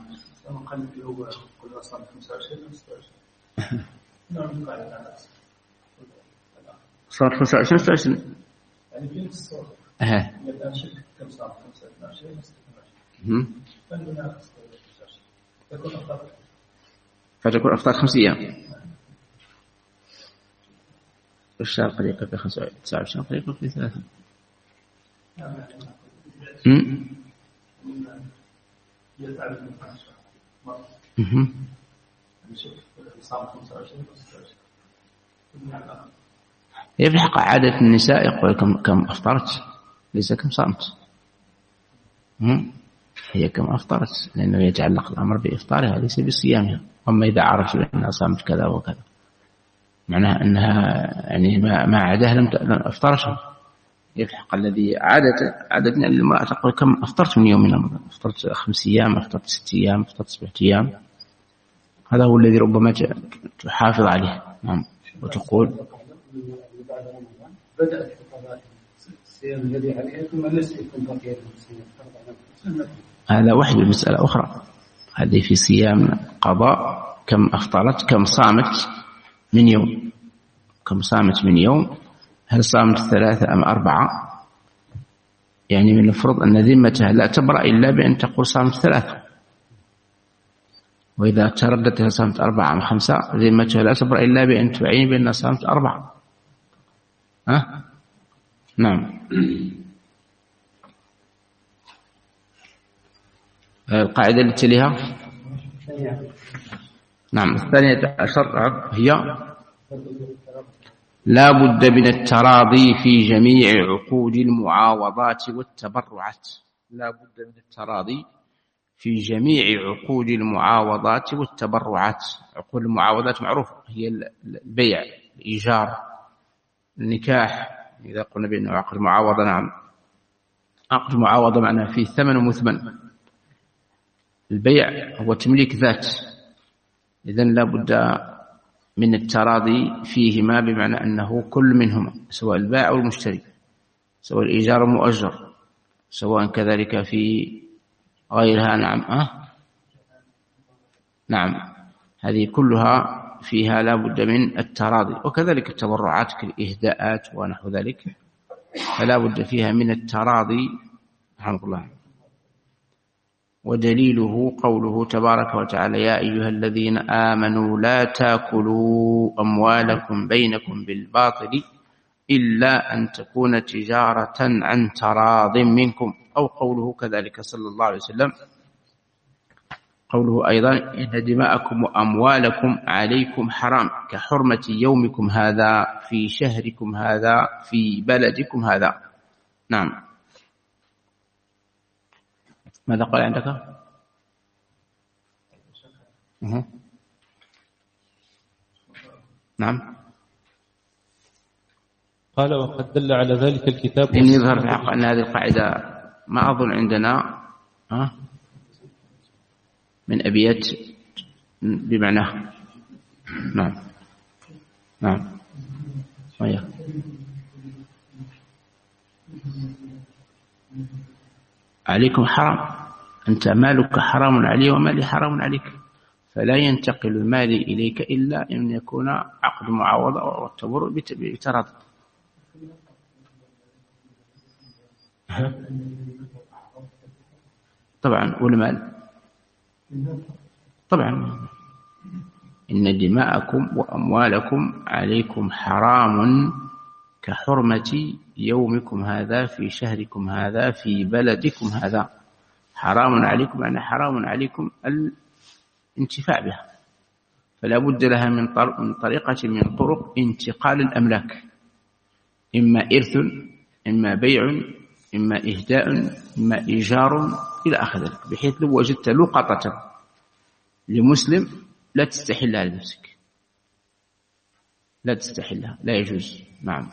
صار خمسة وعشرين ستة وعشرين يعني في الصور ها الآن شك كم صار خمسة وعشرين فتكون أفطار خمس أيام. الشهر قد يكون في خمسة تسعة وعشرين قد يكون في ثلاثة. هي في الحقيقة عادة النساء يقول كم كم أفطرت ليس كم صامت. هي كم أفطرت لأنه يتعلق الأمر بإفطارها ليس بصيامها. أما إذا عرفت أنها صامت كذا وكذا معناها أنها يعني ما ما عادها لم أفطرتها. هي في الحقيقة الذي عادة عادتنا المرأة تقول كم أفطرت من يوم من رمضان، أفطرت خمس أيام، أفطرت ست أيام، أفطرت سبعة أيام. هذا هو الذي ربما تحافظ عليه. نعم وتقول بدأت الصيام الذي عليها ثم نسيكم بقية الصيام. هذا وحده مسألة أخرى. هذه في صيام قضاء كم أفطرت كم صامت من يوم، كم صامت من يوم، هل صامت ثلاثة أم أربعة؟ يعني من الفرض أن ذمتها لا تبرأ إلا بأن تقول صامت ثلاثة، وإذا ترددت هل صامت أربعة أم خمسة ذمتها لا تبرأ إلا بأن تعين بأنها صامت أربعة. ها؟ نعم. القاعدة التي لها نعم الثانية عشر هي لا بد من التراضي في جميع عقود المعاوضات والتبرعات. لا بد من التراضي في جميع عقود المعاوضات والتبرعات. عقود المعاوضات معروفة هي البيع، الإيجار، النكاح. إذا قلنا بأنه عقد معاوضة نعم عقد معاوضة معناه فيه ثمن ومثمن. البيع هو تمليك ذات، إذن لا بد من التراضي فيهما بمعنى أنه كل منهما سواء البائع والمشتري، سواء الإيجار والمؤجر، سواء كذلك في غيرها. نعم أه؟ نعم هذه كلها فيها لا بد من التراضي. وكذلك التبرعات كالإهداءات ونحو ذلك فلا بد فيها من التراضي رحمه الله. ودليله قوله تبارك وتعالى يا أيها الذين آمنوا لا تاكلوا أموالكم بينكم بالباطل إلا أن تكون تجارة عن تراض منكم، أو قوله كذلك صلى الله عليه وسلم، قوله أيضا إن دماءكم وأموالكم عليكم حرام كحرمة يومكم هذا في شهركم هذا في بلدكم هذا. نعم. ماذا قال عندك؟ أه. نعم. قال وقد دل على ذلك الكتاب. إن يظهر في الحق أن هذه القاعدة ما أظن عندنا ها من أبيات بمعناه. نعم نعم ويا عليكم حرام، أنت مالك حرام علي ومالي حرام عليك، فلا ينتقل المال إليك إلا أن يكون عقد معاوضة والتبرع بتراضي. طبعا والمال طبعا إن دماءكم وأموالكم عليكم حرام كحرمة يومكم هذا في شهركم هذا في بلدكم هذا. حرام عليكم يعني حرام عليكم الانتفاع بها، فلا بد لها من طريقة من طرق انتقال الأملاك، إما إرث إما بيع إما إهداء إما إيجار إلى آخر ذلك، بحيث لو وجدت لقطة لمسلم لا تستحلها لنفسك، لا تستحلها، لا يجوز. نعم.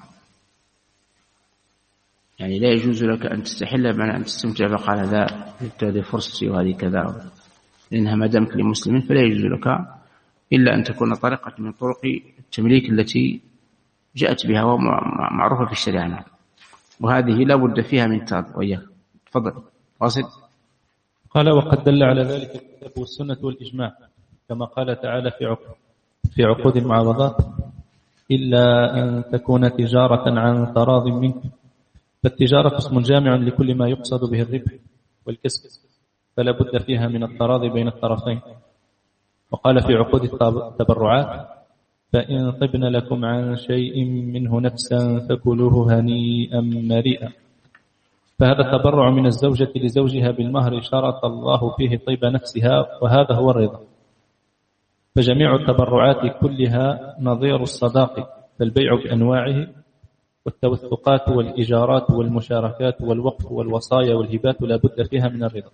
يعني لا يجوز لك أن تستحلها بمعنى أن تستمتع فقال هذا هذه فرصتي وهذه كذا، لأنها ما دامت لمسلم فلا يجوز لك إلا أن تكون طريقة من طرق التمليك التي جاءت بها ومعروفة في الشريعة، وهذه لا بد فيها من تاض. وإياك تفضل واصل. قال وقد دل على ذلك الكتاب والسنة والإجماع، كما قال تعالى في عقود في عقود المعاوضات إلا أن تكون تجارة عن تراض منكم، فالتجارة اسم جامع لكل ما يقصد به الربح والكسب، فلا بد فيها من التراضي بين الطرفين. وقال في عقود التبرعات فإن طبن لكم عن شيء منه نفسا فكلوه هنيئا مريئا، فهذا التبرع من الزوجة لزوجها بالمهر شرط الله فيه طيب نفسها، وهذا هو الرضا. فجميع التبرعات كلها نظير الصداق، فالبيع بأنواعه والتوثقات والإيجارات والمشاركات والوقف والوصايا والهبات لا بد فيها من الرضا.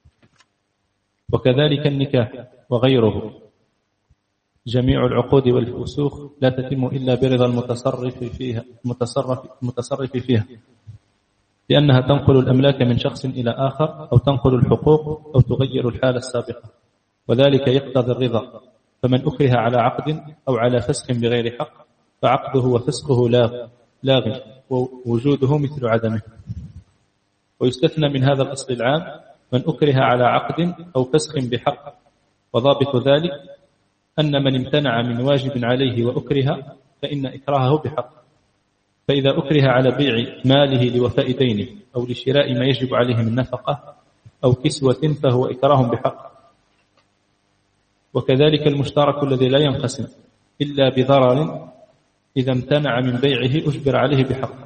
وكذلك النكاح وغيره، جميع العقود والفسوخ لا تتم إلا برضا المتصرف فيها المتصرف المتصرف فيها، لأنها تنقل الأملاك من شخص إلى آخر، أو تنقل الحقوق، أو تغير الحالة السابقة، وذلك يقتضي الرضا. فمن أكره على عقد أو على فسخ بغير حق فعقده وفسخه لاغ، ووجوده مثل عدمه. ويستثنى من هذا الأصل العام من أكره على عقد أو فسخ بحق، وضابط ذلك أن من امتنع من واجب عليه وأكره فإن إكراهه بحق. فإذا أكره على بيع ماله لوفاء دينه أو لشراء ما يجب عليه من نفقة أو كسوة فهو إكراه بحق. وكذلك المشترك الذي لا ينقسم إلا بضرر إذا امتنع من بيعه أجبر عليه بحق.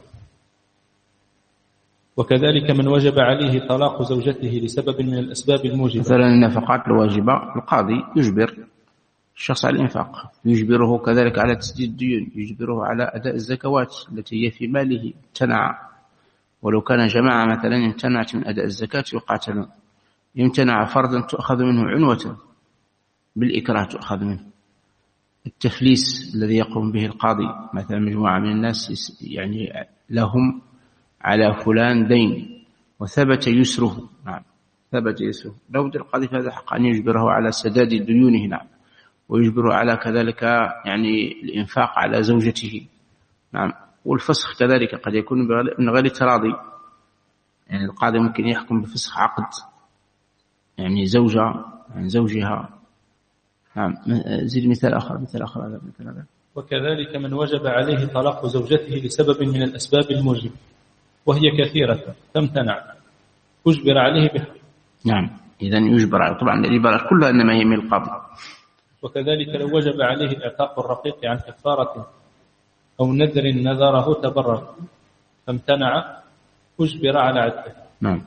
وكذلك من وجب عليه طلاق زوجته لسبب من الأسباب الموجبة، مثلا النفقات الواجبة القاضي يجبر الشخص على الإنفاق، يجبره كذلك على تسديد الديون، يجبره على أداء الزكوات التي هي في ماله امتنع. ولو كان جماعة مثلا امتنعت من أداء الزكاة يقاتلون، يمتنع فرضا تؤخذ منه عنوة بالإكراه تؤخذ منه. التفليس الذي يقوم به القاضي، مثلا مجموعة من الناس يعني لهم على فلان دين وثبت يسره، نعم ثبت يسره، لو بد القاضي في هذا الحق أن يجبره على سداد ديونه، نعم، ويجبره على كذلك يعني الإنفاق على زوجته، نعم. والفسخ كذلك قد يكون من غير تراضي، يعني القاضي ممكن يحكم بفسخ عقد يعني زوجة عن زوجها، نعم. زيد مثال آخر مثال آخر هذا مثال هذا. وكذلك من وجب عليه طلاق زوجته لسبب من الأسباب الموجبة وهي كثيرة فامتنع أجبر عليه بحق، نعم. إذن يجبر عليه، طبعا العبارات كلها إنما هي من القاضي. وكذلك لو وجب عليه إعتاق الرقيق عن كفارة أو نذر نذره تبرر فامتنع أجبر على عدله. نعم.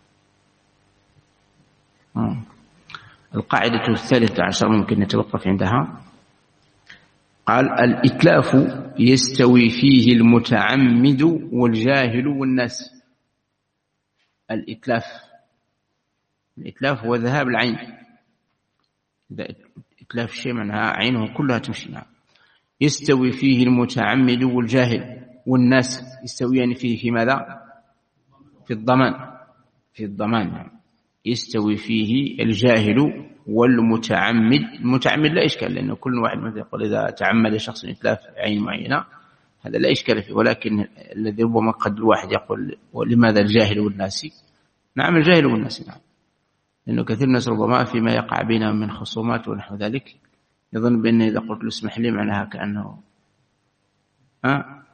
آه. القاعدة الثالثة عشر ممكن نتوقف عندها. قال الإتلاف يستوي فيه المتعمد والجاهل والناس. الإتلاف الإتلاف هو ذهاب العين. إذا إتلاف الشيء معناها عينه كلها تمشي. نعم. يستوي فيه المتعمد والجاهل والناس يستويان فيه في ماذا؟ في الضمان. في الضمان. نعم. يستوي فيه الجاهل والمتعمد. المتعمد لا إشكال، لأنه كل واحد مثل يقول إذا تعمد شخص إتلاف عين معينة هذا لا إشكال فيه، ولكن الذي ربما قد الواحد يقول ولماذا الجاهل والناس؟ نعم الجاهل والناس. نعم. لأنه كثير الناس ربما فيما يقع بينهم من خصومات ونحو ذلك يظن بأن إذا قلت له اسمح لي معناها كأنه ها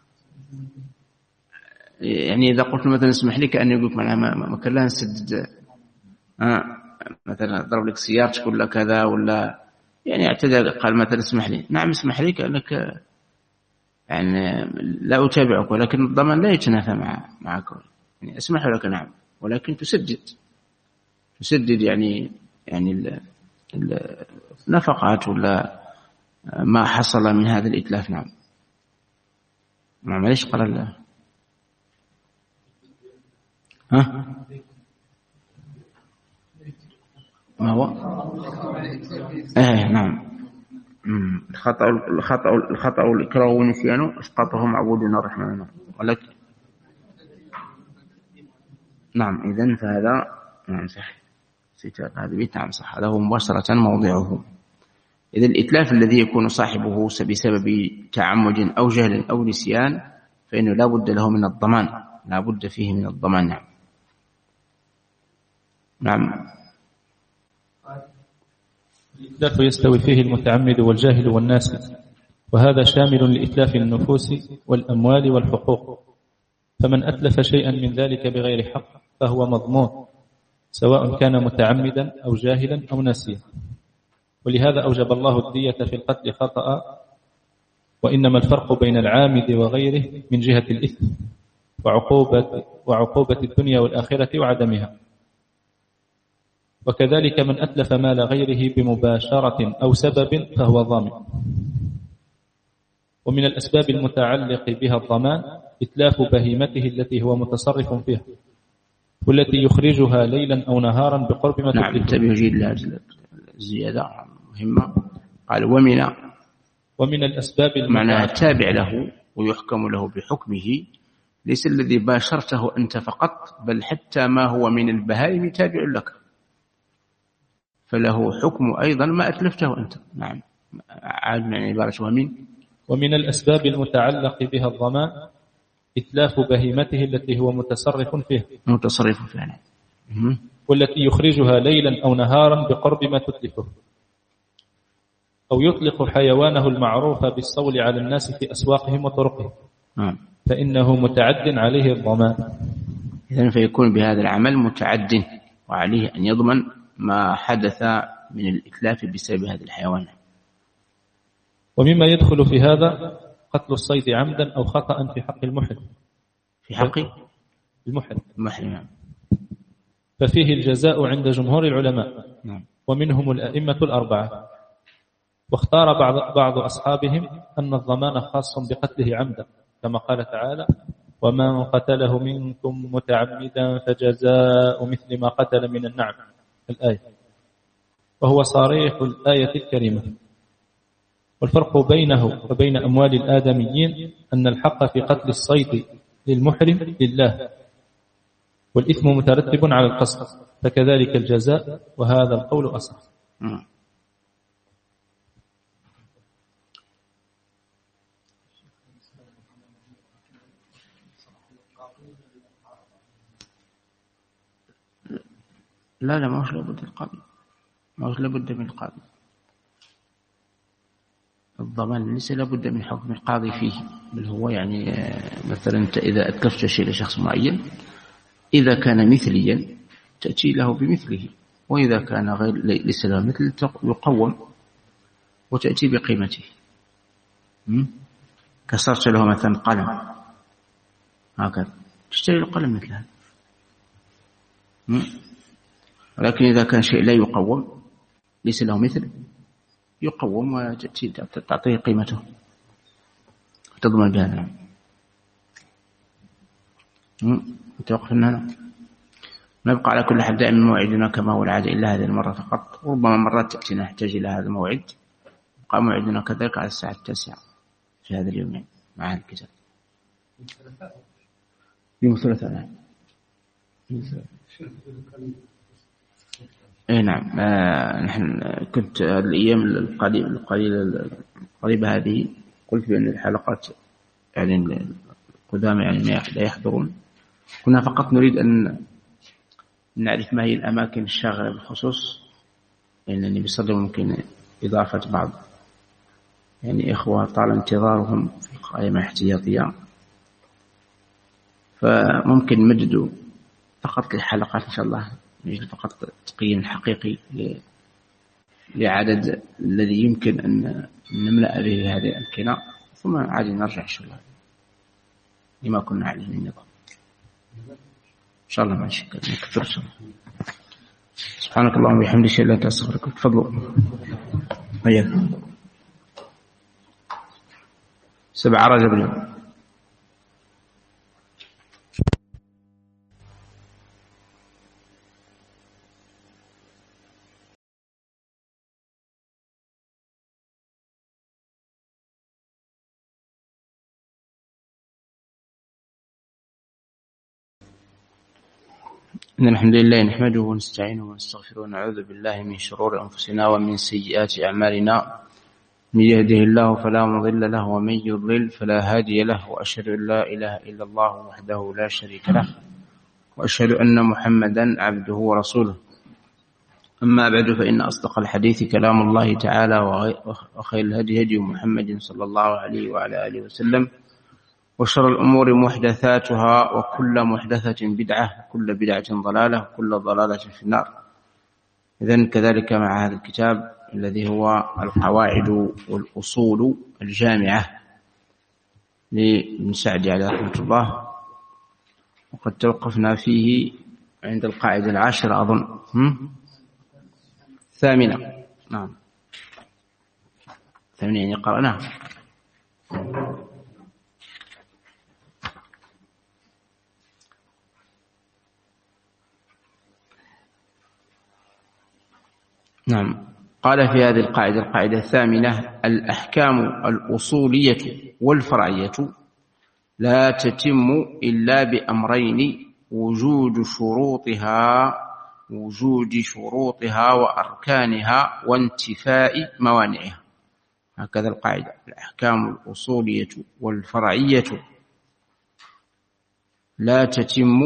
يعني إذا قلت له مثلا اسمح لي كأنه يقول معناها ما كان لها نسدد ها مثلا ضرب لك سيارة تقول لك كذا ولا يعني اعتذر قال مثلا اسمح لي. نعم اسمح لي كأنك يعني لا أتابعك، ولكن الضمان لا يتنافى مع معك يعني اسمح لك نعم، ولكن تسدد تسدد يعني يعني النفقات ولا ما حصل من هذا الإتلاف. نعم. نعم ليش قال الله ها ما هو ايه نعم الخطأ الخطأ الخطأ والإكراه والنسيان اسقاطه معبودنا الرحمن. ولكن نعم إذن فهذا نعم صح هذا بيت. نعم صح هذا هو مباشرة موضعه. إذا الإتلاف الذي يكون صاحبه بسبب تعمد أو جهل أو نسيان فإنه لا بد له من الضمان، لا بد فيه من الضمان. نعم. نعم. الإتلاف يستوي فيه المتعمد والجاهل والناس، وهذا شامل لإتلاف النفوس والأموال والحقوق، فمن أتلف شيئا من ذلك بغير حق فهو مضمون سواء كان متعمدا أو جاهلا أو ناسيا. ولهذا أوجب الله الدية في القتل خطأ، وإنما الفرق بين العامد وغيره من جهة الإثم وعقوبة, وعقوبة الدنيا والآخرة وعدمها. وكذلك من أتلف مال غيره بمباشرة أو سبب فهو ضامن. ومن الأسباب المتعلق بها الضمان إتلاف بهيمته التي هو متصرف فيها، والتي يخرجها ليلا أو نهارا بقرب ما نعم تبيه جيد الزيادة مهمة. قال ومن ومن الأسباب معناها تابع له ويحكم له بحكمه، ليس الذي باشرته أنت فقط، بل حتى ما هو من البهائم تابع لك، فله حكم أيضا ما أتلفته أنت. نعم عاد يعني عبارة ومن ومن الأسباب المتعلق بها الضمان إتلاف بهيمته التي هو متصرف فيها متصرف فيها نعم. والتي يخرجها ليلا أو نهارا بقرب ما تتلفه، أو يطلق حيوانه المعروف بالصول على الناس في أسواقهم وطرقهم نعم. فإنه متعد عليه الضمان. إذن فيكون بهذا العمل متعد وعليه أن يضمن ما حدث من الإتلاف بسبب هذا الحيوان. ومما يدخل في هذا قتل الصيد عمدا أو خطأ في حق المحرم في حق المحرم المحرم ففيه الجزاء عند جمهور العلماء نعم. ومنهم الأئمة الأربعة. واختار بعض بعض أصحابهم أن الضمان خاص بقتله عمدا، كما قال تعالى ومن قتله منكم متعمدا فجزاء مثل ما قتل من النعم الآية، وهو صريح الآية الكريمة. والفرق بينه وبين أموال الآدميين أن الحق في قتل الصيد للمحرم لله، والإثم مترتب على القصد، فكذلك الجزاء، وهذا القول أصح. لا لا ما هوش لابد القاضي، ما هوش لابد من القاضي. الضمان ليس لابد من حكم القاضي فيه، بل هو يعني مثلا أنت إذا أتلفت شيء لشخص معين إذا كان مثليا تأتي له بمثله، وإذا كان غير ليس له مثل يقوم وتأتي بقيمته. كسرت له مثلا قلم هكذا تشتري له قلم مثل هذا. ولكن إذا كان شيء لا يقوم ليس له مثل يقوم وتعطيه قيمته وتضمن بها. توقفنا هنا. نبقى على كل حال دائما موعدنا كما هو العادة إلا هذه المرة فقط، وربما مرات تأتينا نحتاج إلى هذا الموعد. يبقى موعدنا كذلك على الساعة التاسعة في هذا اليومين مع هذا الكتاب. يوم الثلاثاء. اي نعم. آه نحن كنت الايام القليله القليله القريبه هذه قلت بان الحلقات يعني القدامى يعني لا يحضرون. كنا فقط نريد ان نعرف ما هي الاماكن الشاغره بالخصوص، لانني بصدد ممكن اضافه بعض يعني اخوه طال انتظارهم في القائمه الاحتياطيه، فممكن نمدد فقط الحلقات ان شاء الله، نجد فقط تقييم حقيقي لعدد الذي يمكن أن نملأ به هذه الأمكنة، ثم عاد نرجع إن شاء الله لما كنا عليه من النظام إن شاء الله. ما نشكل نكثر إن شاء الله. سبحانك اللهم وبحمدك أشهد أن لا إله إلا أنت أستغفرك. تفضلوا. هيا سبع رجب اليوم. إن الحمد لله نحمده ونستعينه ونستغفره ونعوذ بالله من شرور أنفسنا ومن سيئات أعمالنا. من يهده الله فلا مضل له ومن يضلل فلا هادي له، وأشهد أن لا إله إلا الله وحده لا شريك له، وأشهد أن محمدا عبده ورسوله. أما بعد، فإن أصدق الحديث كلام الله تعالى، وخير الهدي هدي محمد صلى الله عليه وعلى آله وسلم، وشر الأمور محدثاتها، وكل محدثة بدعة، وكل بدعة ضلالة، وكل ضلالة في النار. إذن كذلك مع هذا الكتاب الذي هو القواعد والأصول الجامعة لابن سعدي عليه رحمة الله، وقد توقفنا فيه عند القاعدة العاشرة أظن ثامنة. نعم ثامنة يعني قرأناها. نعم. قال في هذه القاعدة القاعدة الثامنة: الأحكام الأصولية والفرعية لا تتم إلا بأمرين: وجود شروطها وجود شروطها وأركانها وانتفاء موانعها. هكذا القاعدة: الأحكام الأصولية والفرعية لا تتم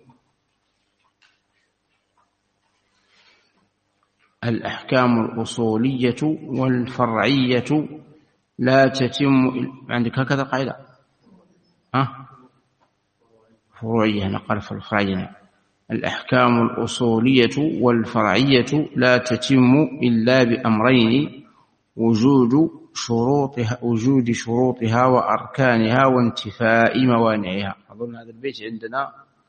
الأحكام الأصولية والفرعية لا تتم. عندك هكذا قاعدة ها فروعية، نقل في الفرعية. الأحكام الأصولية والفرعية لا تتم إلا بأمرين: وجود شروطها وجود شروطها وأركانها وانتفاء موانعها. أظن هذا البيت عندنا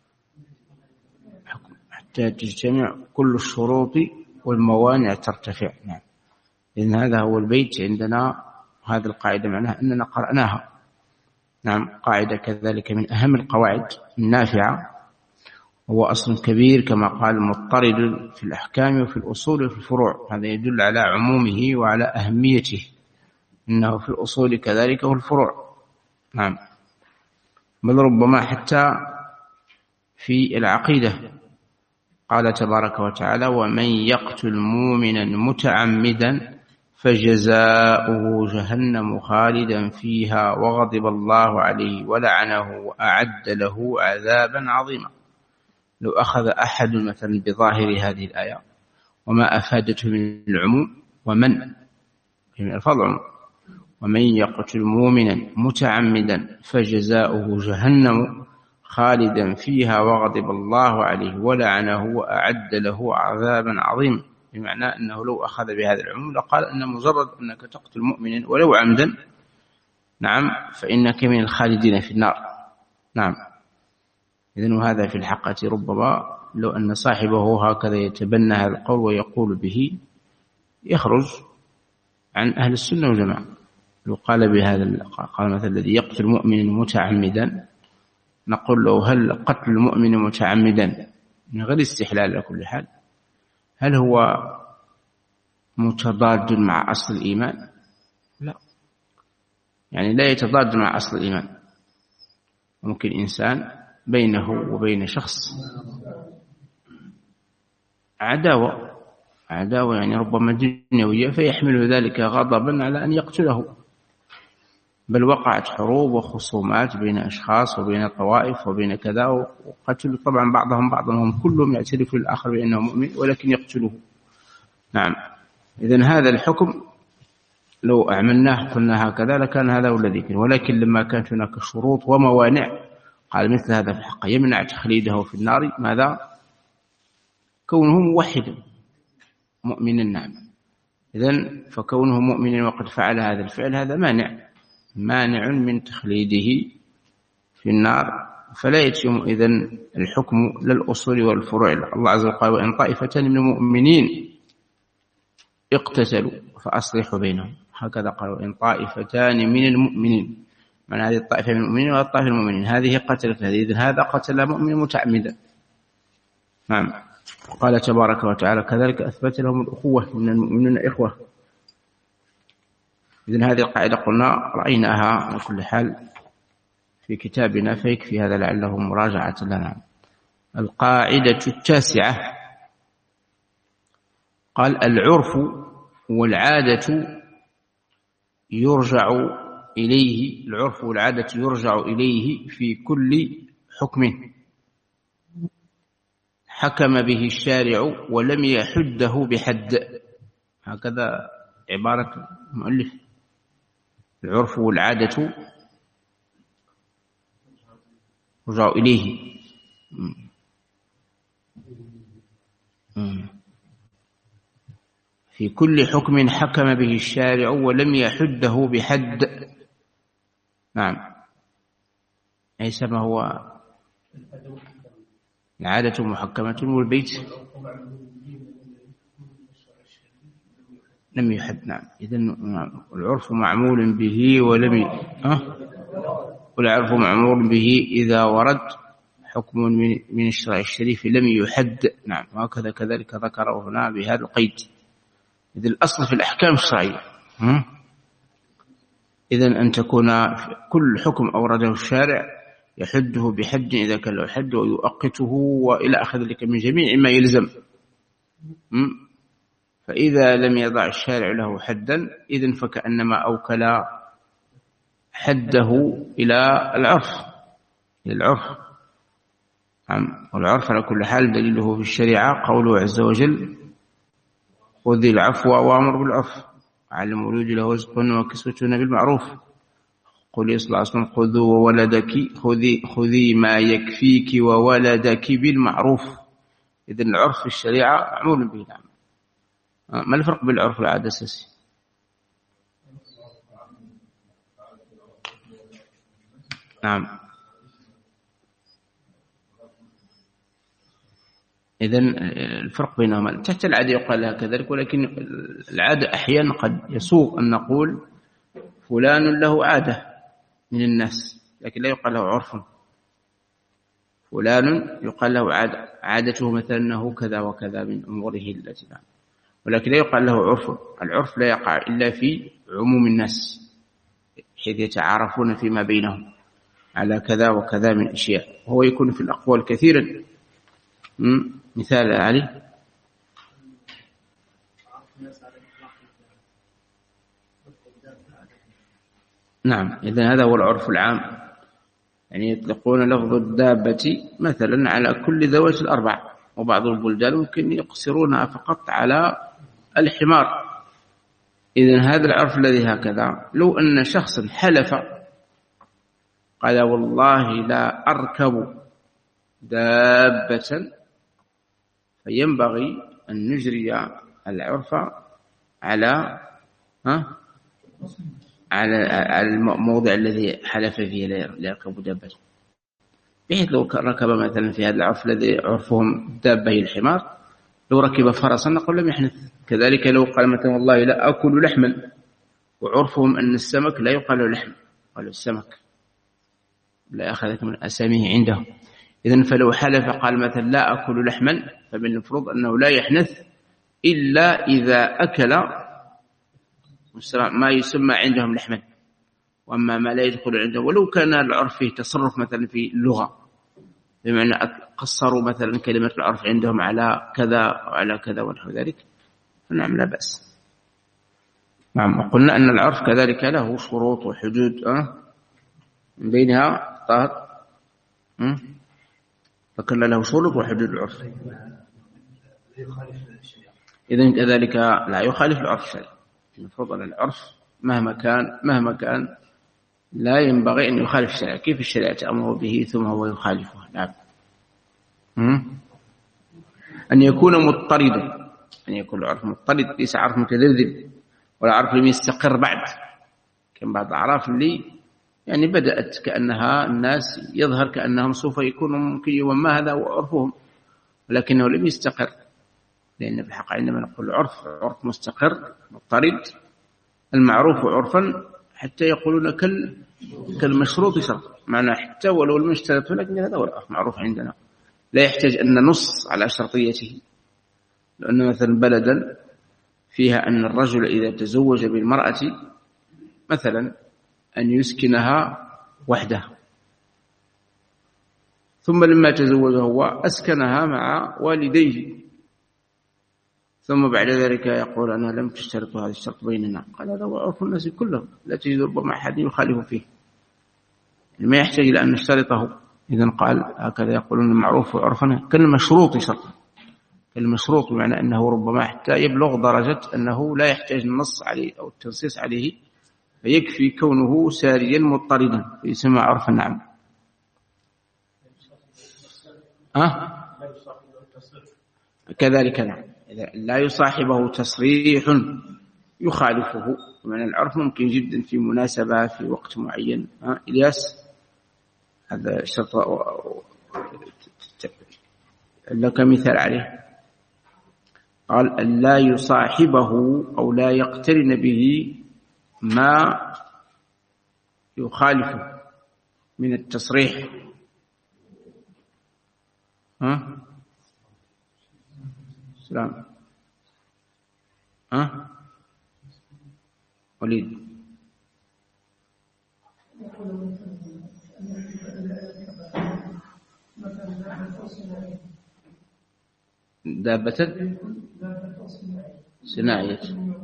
حتى تجتمع كل الشروط والموانع ترتفع. نعم. إذن هذا هو البيت عندنا. هذه القاعدة معناها أننا قرأناها. نعم. قاعدة كذلك من أهم القواعد النافعة، هو أصل كبير كما قال مضطرد في الأحكام وفي الأصول وفي الفروع. هذا يدل على عمومه وعلى أهميته، إنه في الأصول كذلك وفي الفروع. نعم. بل ربما حتى في العقيدة. قال تبارك وتعالى: ومن يقتل مؤمنا متعمدا فجزاؤه جهنم خالدا فيها وغضب الله عليه ولعنه وأعد له عذابا عظيما. لو أخذ أحد مثلا بظاهر هذه الآية وما أفادته من العموم ومن من الفضل العموم: ومن يقتل مؤمنا متعمدا فجزاؤه جهنم خالدا فيها وغضب الله عليه ولعنه وأعد له عذابا عظيما، بمعنى أنه لو أخذ بهذا العموم لقال أن مجرد أنك تقتل مؤمنا ولو عمدا نعم فإنك من الخالدين في النار. نعم. إذن وهذا في الحقيقة ربما لو أن صاحبه هكذا يتبنى هذا القول ويقول به يخرج عن أهل السنة والجماعة. لو قال بهذا قال مثلا الذي يقتل مؤمنا متعمدا، نقول له هل قتل المؤمن متعمدا من غير استحلال على كل حال هل هو متضاد مع أصل الإيمان؟ لا، يعني لا يتضاد مع أصل الإيمان. ممكن إنسان بينه وبين شخص عداوة عداوة يعني ربما دنيوية، فيحمل ذلك غضبا على أن يقتله، بل وقعت حروب وخصومات بين أشخاص وبين طوائف وبين كذا، وقتلوا طبعا بعضهم بعضا، هم كلهم يعترف للآخر بأنه مؤمن ولكن يقتله. نعم. إذن هذا الحكم لو أعملناه قلنا هكذا لكان هذا هو الذي كان، ولكن لما كانت هناك شروط وموانع قال مثل هذا في الحق يمنع تخليده في النار ماذا؟ كونه موحدا مؤمنا. نعم. إذن فكونه مؤمنا وقد فعل هذا الفعل هذا مانع مانع من تخليده في النار، فلا يتم إذن الحكم للأصول والفروع. الله عز وجل قال وإن طائفتان من المؤمنين اقتتلوا فأصلحوا بينهم، هكذا قال وإن طائفتان من المؤمنين، من هذه الطائفة من المؤمنين والطائفة من المؤمنين، هذه قتلت هذه، إذن هذا قتل مؤمن متعمدا. نعم. قال تبارك وتعالى كذلك أثبت لهم الأخوة من المؤمنين إخوة. إذن هذه القاعدة قلنا رأيناها على كل حال في كتابنا فيكفي هذا لعله مراجعة لنا. القاعدة التاسعة قال العرف والعادة يرجع إليه، العرف والعادة يرجع إليه في كل حكم حكم به الشارع ولم يحده بحد. هكذا عبارة المؤلف. العرف والعادة يرجع إليه في كل حكم حكم به الشارع ولم يحده بحد. نعم. ليس ما هو العادة محكمة والبيت لم يحد. نعم. إذن العرف معمول به ولم ي... أه؟ والعرف معمول به إذا ورد حكم من الشرع الشريف لم يحد. نعم. وهكذا كذلك ذكره هنا بهذا القيد. إذن الأصل في الأحكام الشرعية إذن أن تكون كل حكم أورده الشارع يحده بحد إذا كان له حد ويؤقته وإلى آخر ذلك من جميع ما يلزم. فإذا لم يضع الشارع له حدا إذن فكأنما أوكل حده إلى العرف إلى العرف. والعرف على كل حال دليله في الشريعة قوله عز وجل خذ العفو وامر بالعرف علم الولود له رزق وكسوتنا بالمعروف قل صلى الله عليه وسلم خذوا وولدك خذي خذي ما يكفيك وولدك بالمعروف. إذن العرف في الشريعة معمول به. نعم. ما الفرق بين العرف والعادة السياسية؟ نعم. إذن الفرق بينهما تحت العادة يقال لها كذلك، ولكن العادة أحيانا قد يسوق أن نقول فلان له عادة من الناس لكن لا يقال له عرف. فلان يقال له عادة عادته مثلا أنه كذا وكذا من أموره التي نعم، ولكن لا يقال له عرف. العرف لا يقع إلا في عموم الناس حيث يتعارفون فيما بينهم على كذا وكذا من أشياء، وهو يكون في الأقوال كثيرا. مثال علي نعم. إذن هذا هو العرف العام، يعني يطلقون لفظ الدابة مثلا على كل ذوات الأربع، وبعض البلدان ممكن يقصرونها فقط على الحمار. إذن هذا العرف الذي هكذا لو أن شخصا حلف قال والله لا أركب دابة، فينبغي أن نجري العرف على ها على الموضع الذي حلف فيه ليركب دابته، بحيث لو ركب مثلا في هذا العرف الذي عرفهم دابة هي الحمار، لو ركب فرسا نقول لم يحنث. كذلك لو قال مثلا والله لا أكل لحما، وعرفهم أن السمك لا يقال له لحم، قالوا السمك لا أخذك من أساميه عنده. إذن فلو حلف قال مثلا لا أكل لحما، فمن المفروض أنه لا يحنث إلا إذا أكل ما يسمى عندهم لحما، وأما ما لا يدخل عندهم ولو كان العرف فيه تصرف مثلا في اللغة، بمعنى قصروا مثلا كلمة العرف عندهم على كذا وعلى كذا ونحو ذلك، فنعم لا بأس. نعم. وقلنا أن العرف كذلك له شروط وحدود، أه؟ من بينها طهر، فكنا له شروط وحدود العرف. إذن كذلك لا يخالف العرف الشرعي. المفروض أن العرف مهما كان مهما كان لا ينبغي أن يخالف الشرع. كيف الشرع تأمر به ثم هو يخالفه؟ نعم. أن يكون مضطردا، أن يكون العرف مضطرد، ليس عرف متذبذب ولا عرف لم يستقر بعد. كان بعض الأعراف اللي يعني بدأت كأنها الناس يظهر كأنهم سوف يكونوا ممكن يوم ما هذا وعرفهم، ولكنه لم يستقر. لأن في الحق عندما نقول عرف عرف مستقر مضطرد، المعروف عرفا حتى يقولون كل كالمشروط شرط، معنى حتى ولو لم يشترط، لكن هذا هو العرف معروف عندنا، لا يحتاج أن ننص على شرطيته. لأن مثلا بلدا فيها أن الرجل إذا تزوج بالمرأة مثلا أن يسكنها وحده، ثم لما تزوج هو أسكنها مع والديه، ثم بعد ذلك يقول أنا لم تشترط هذا الشرط بيننا. قال هذا هو عرف الناس كلهم، لا تجد ربما أحد يخالف فيه، ما يحتاج إلى أن نشترطه. إذن قال هكذا يقولون المعروف عرفا كالمشروط شرطا، كالمشروط بمعنى أنه ربما حتى يبلغ درجة أنه لا يحتاج النص عليه أو التنصيص عليه، فيكفي كونه ساريا مضطردا فيسمى عرفا. نعم. أه؟ كذلك نعم، إذا لا يصاحبه تصريح يخالفه، ومن العرف ممكن جدا في مناسبة في وقت معين. ها إلياس، هذا شرط لك مثال عليه. قال أن لا يصاحبه أو لا يقترن به ما يخالفه من التصريح. ها سلام. ها وليد، دابة صناعية.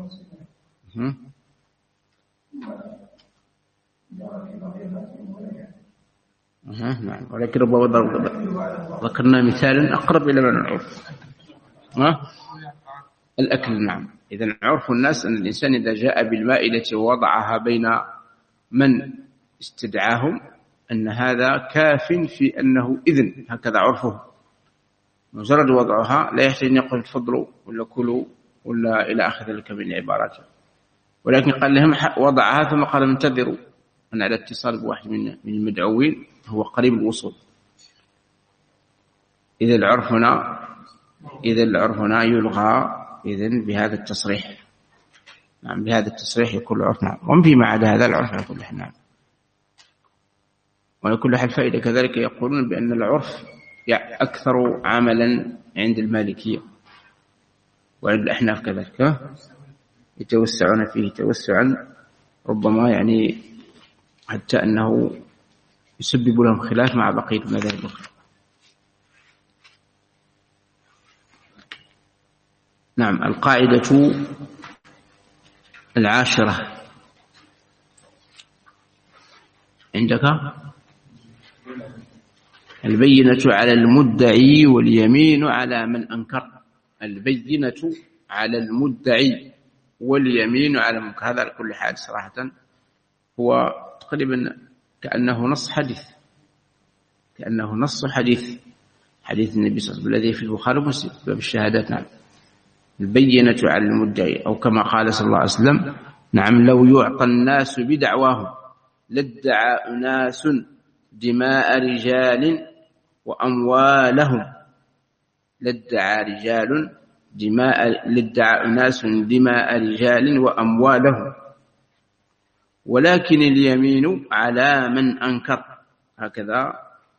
نعم، ولكن ربما ذكرنا مثالا أقرب إلى معنى العرف. الأكل. نعم. إذن عرف الناس أن الإنسان إذا جاء بالمائدة ووضعها بين من استدعاهم أن هذا كاف في أنه إذن، هكذا عرفه، مجرد وضعها لا يحتاج أن يقول تفضلوا ولا كلوا ولا إلى آخر ذلك من العبارات. ولكن قال لهم وضعها ثم قال انتظروا، أنا على اتصال بواحد من المدعوين هو قريب الوصول. إذا العرف هنا إذا العرف هنا يلغى إذن بهذا التصريح. نعم، بهذا التصريح يكون العرف. نعم. ومن فيما عدا هذا العرف على كل حال. نعم. ولكل حال فائدة كذلك يقولون بأن العرف أكثر عملا عند المالكية وعند الأحناف كذلك، يتوسعون فيه توسعا ربما يعني حتى أنه يسبب لهم خلاف مع بقية المذاهب الأخرى. نعم. القاعدة العاشرة عندك البينة على المدعي واليمين على من أنكر. البينة على المدعي واليمين على من أنكر. هذا على كل حال صراحة هو تقريبا كأنه نص حديث، كأنه نص حديث حديث النبي صلى الله عليه وسلم الذي في البخاري ومسلم باب الشهادات. نعم. البينة على المدعي، أو كما قال صلى الله عليه وسلم نعم لو يعطى الناس بدعواهم لادعى أناس دماء رجال وأموالهم لادعى رجال دماء لادعى أناس دماء رجال وأموالهم ولكن اليمين على من أنكر. هكذا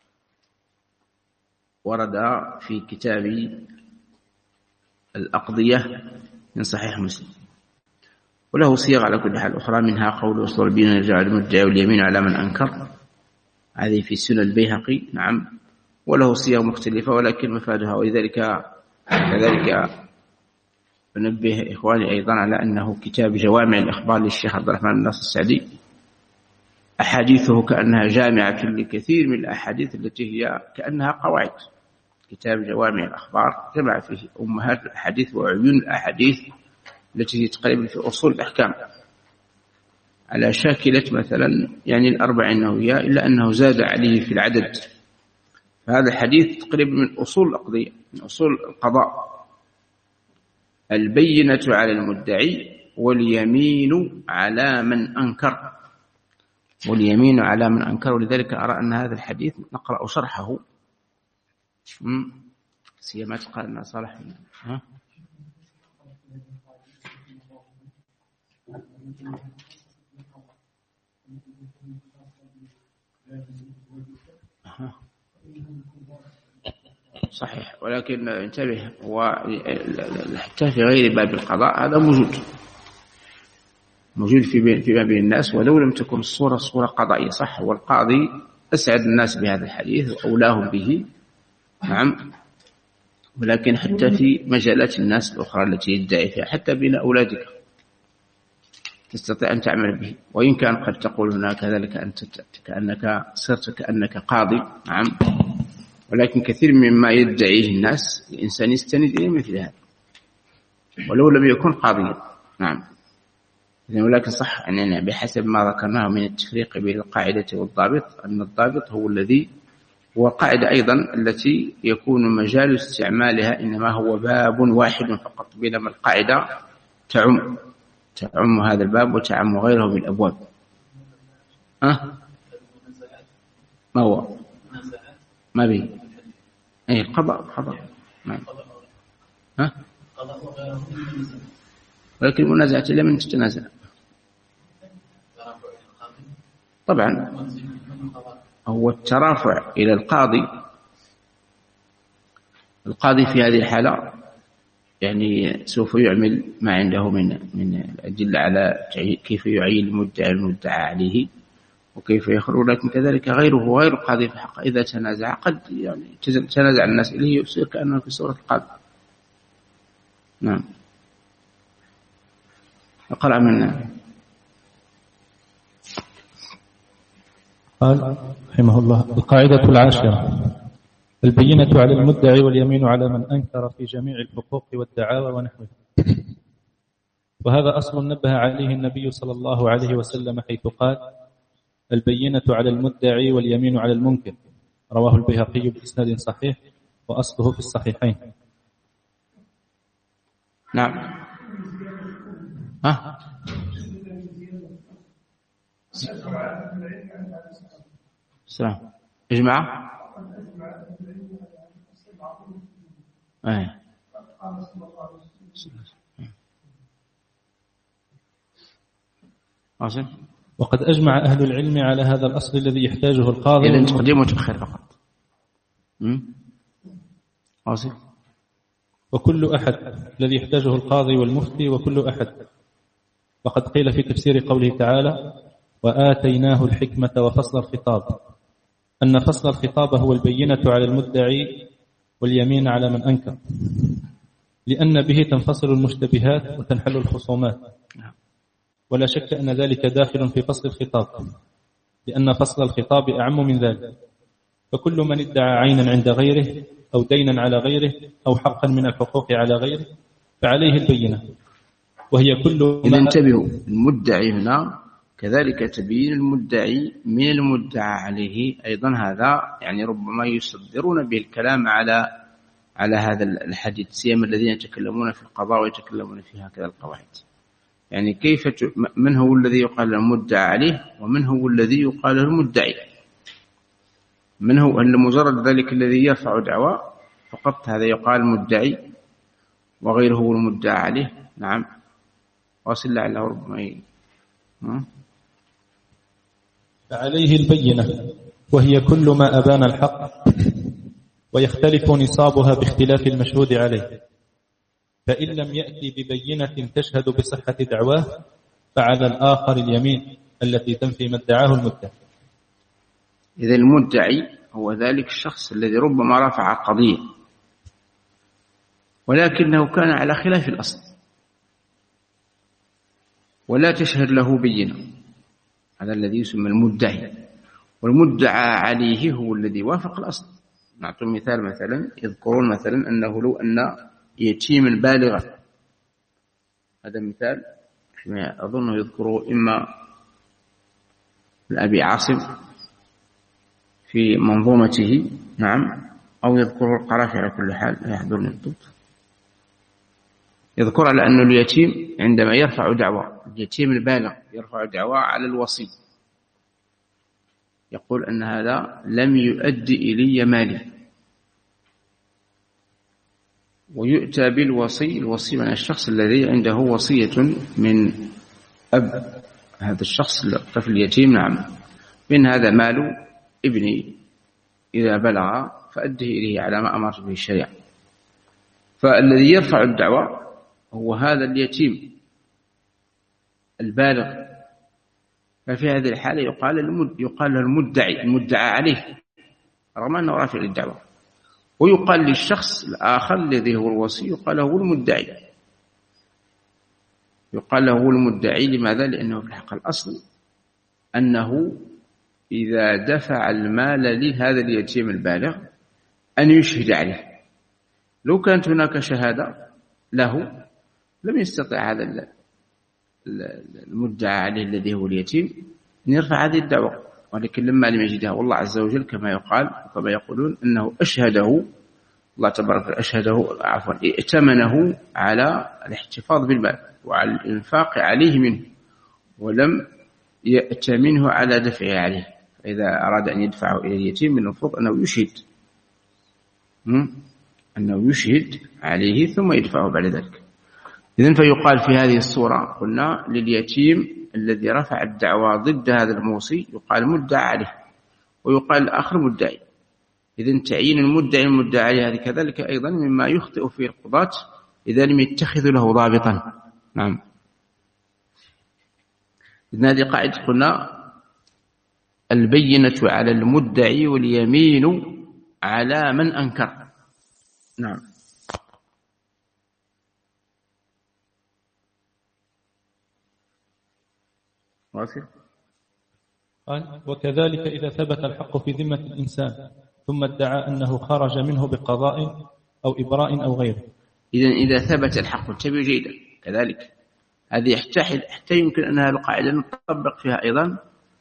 ورد في كتاب الأقضية من صحيح مسلم، وله صيغ على كل حال أخرى، منها قول أصول البين يرجع المدعي واليمين على من أنكر، هذه في سنن البيهقي. نعم وله صيغ مختلفة ولكن مفادها. ولذلك كذلك أنبه إخواني أيضا على أنه كتاب جوامع الأخبار للشيخ عبد الرحمن بن ناصر السعدي، أحاديثه كأنها جامعة لكثير من الأحاديث التي هي كأنها قواعد. كتاب جوامع الأخبار جمع فيه أمهات الأحاديث وعيون الأحاديث التي هي تقريبا في أصول الأحكام على شاكلة مثلا يعني الأربعين النووية، إلا أنه زاد عليه في العدد. فهذا الحديث تقريبا من أصول الأقضية، من أصول القضاء. البينة على المدعي واليمين على من أنكر، واليمين على من أنكر. ولذلك أرى أن هذا الحديث نقرأ شرحه سيما قال لنا صالح. ها صحيح، ولكن انتبه، حتى في غير باب القضاء هذا موجود موجود في فيما بين الناس، ولو لم تكن الصورة صورة قضائية. صح، والقاضي أسعد الناس بهذا الحديث وأولاهم به. نعم، ولكن حتى في مجالات الناس الأخرى التي يدعي فيها، حتى بين أولادك تستطيع أن تعمل به. وإن كان قد تقول هنا كذلك أنت كأنك صرت كأنك قاضي. نعم، ولكن كثير مما يدعيه الناس الإنسان يستند إلى مثل هذا ولو لم يكن قاضيا. نعم، ولكن صح أننا بحسب ما ذكرناه من التفريق بين القاعدة والضابط، أن الضابط هو الذي هو قاعدة أيضا التي يكون مجال استعمالها إنما هو باب واحد فقط، بينما القاعدة تعم تعم هذا الباب وتعم غيره من الأبواب. أه؟ ما هو ما به أي القضاء القضاء نعم. ها؟ ولكن المنازعة لمن تتنازع طبعا هو الترافع إلى القاضي. القاضي في هذه الحالة يعني سوف يعمل ما عنده من من الأدلة على كيف يعين المدعي المدعى عليه وكيف يخرج. لكن كذلك غيره غير القاضي في حقه إذا تنازع قد يعني تنازع الناس إليه يصير كأنه في صورة القاضي. نعم. أقرأ منا. قال رحمه الله: القاعدة العاشرة: البينة على المدعي واليمين على من أنكر في جميع الحقوق والدعاوى ونحوها. وهذا أصل نبه عليه النبي صلى الله عليه وسلم حيث قال: البينة على المدعي واليمين على المنكر. رواه البيهقي بإسناد صحيح وأصله في الصحيحين. نعم. ها السلام اجمع ايه واصل. وقد أجمع أهل العلم على هذا الأصل الذي يحتاجه القاضي. إذن تقديم وتأخير فقط. واصل. وكل أحد الذي يحتاجه القاضي والمفتي وكل أحد. وقد قيل في تفسير قوله تعالى: وآتيناه الحكمة وفصل الخطاب، أن فصل الخطاب هو البينة على المدعي واليمين على من أنكر، لأن به تنفصل المشتبهات وتنحل الخصومات. ولا شك أن ذلك داخل في فصل الخطاب، لأن فصل الخطاب أعم من ذلك. فكل من ادعى عينا عند غيره أو دينا على غيره أو حقا من الحقوق على غيره فعليه البينة، وهي كل إذا انتبهوا، المدعي هنا كذلك تبين المدعي من المدعى عليه أيضا. هذا يعني ربما يصدرون به الكلام على على هذا الحديث، سيما الذين يتكلمون في القضاء ويتكلمون في هكذا القواعد. يعني كيف من هو الذي يقال له المدعى عليه ومن هو الذي يقال له المدعي؟ من هو أن مجرد ذلك الذي يرفع دعوى فقط هذا يقال مدعي وغيره هو المدعى عليه؟ نعم. واصل لعله ربما فعليه البينة وهي كل ما أبان الحق ويختلف نصابها باختلاف المشهود عليه، فإن لم يأتي ببينة تشهد بصحة دعواه فعلى الآخر اليمين التي تنفي ما ادعاه المدعي. إذا المدعي هو ذلك الشخص الذي ربما رفع قضية ولكنه كان على خلاف الأصل ولا تشهد له بينة، هذا الذي يسمى المدعي. والمدعى عليه هو الذي وافق الأصل. نعطي مثال، مثلا يذكرون مثلا أنه لو أن يتيما بالغا، هذا مثال فيما أظن يذكره إما الأبي عاصم في منظومته، نعم، أو يذكره القرافي على كل حال لا يحضرني الضبط. يذكر على أن اليتيم عندما يرفع دعوى، اليتيم البالغ يرفع دعوى على الوصي، يقول أن هذا لم يؤدي إلي مالي، ويؤتى بالوصي. الوصي من الشخص الذي عنده وصية من أب هذا الشخص الطفل اليتيم، نعم، من هذا مال ابني إذا بلغ فأده إليه على ما أمرت به الشريعة. فالذي يرفع الدعوى هو هذا اليتيم البالغ، ففي هذه الحالة يقال يقال له المدعي، المدعى عليه، رغم أنه رافع للدعوة. ويقال للشخص الآخر الذي هو الوصي يقال له المدعي، يقال له المدعي. لماذا؟ لأنه في الحق الأصل أنه إذا دفع المال لهذا اليتيم البالغ أن يشهد عليه. لو كانت هناك شهادة له لم يستطع هذا المدعى عليه الذي هو اليتيم أن يرفع هذه الدعوة، ولكن لما لم يجدها والله عز وجل كما يقال وكما يقولون أنه أشهده الله تبارك وتعالى، أشهده عفوا ائتمنه على الاحتفاظ بالمال وعلى الإنفاق عليه منه، ولم يأتمنه على دفعه عليه. فإذا أراد أن يدفعه إلى اليتيم من المفروض أنه يشهد أنه يشهد عليه ثم يدفعه بعد ذلك. إذن فيقال في هذه الصورة قلنا لليتيم الذي رفع الدعوى ضد هذا الموصي يقال مدعى عليه، ويقال الآخر مدعي. إذن تعيين المدعي المدعى عليه هذه كذلك أيضا مما يخطئ فيه القضاة إذا لم يتخذوا له ضابطا. نعم. إذن هذه قاعدة قلنا البينة على المدعي واليمين على من أنكر. نعم. واصل. قال وكذلك إذا ثبت الحق في ذمة الإنسان ثم ادعى أنه خرج منه بقضاء أو إبراء أو غيره. إذن إذا ثبت الحق، انتبهوا جيدا، كذلك هذه يحتاج حتى يمكن أن هذه القاعدة نطبق فيها أيضا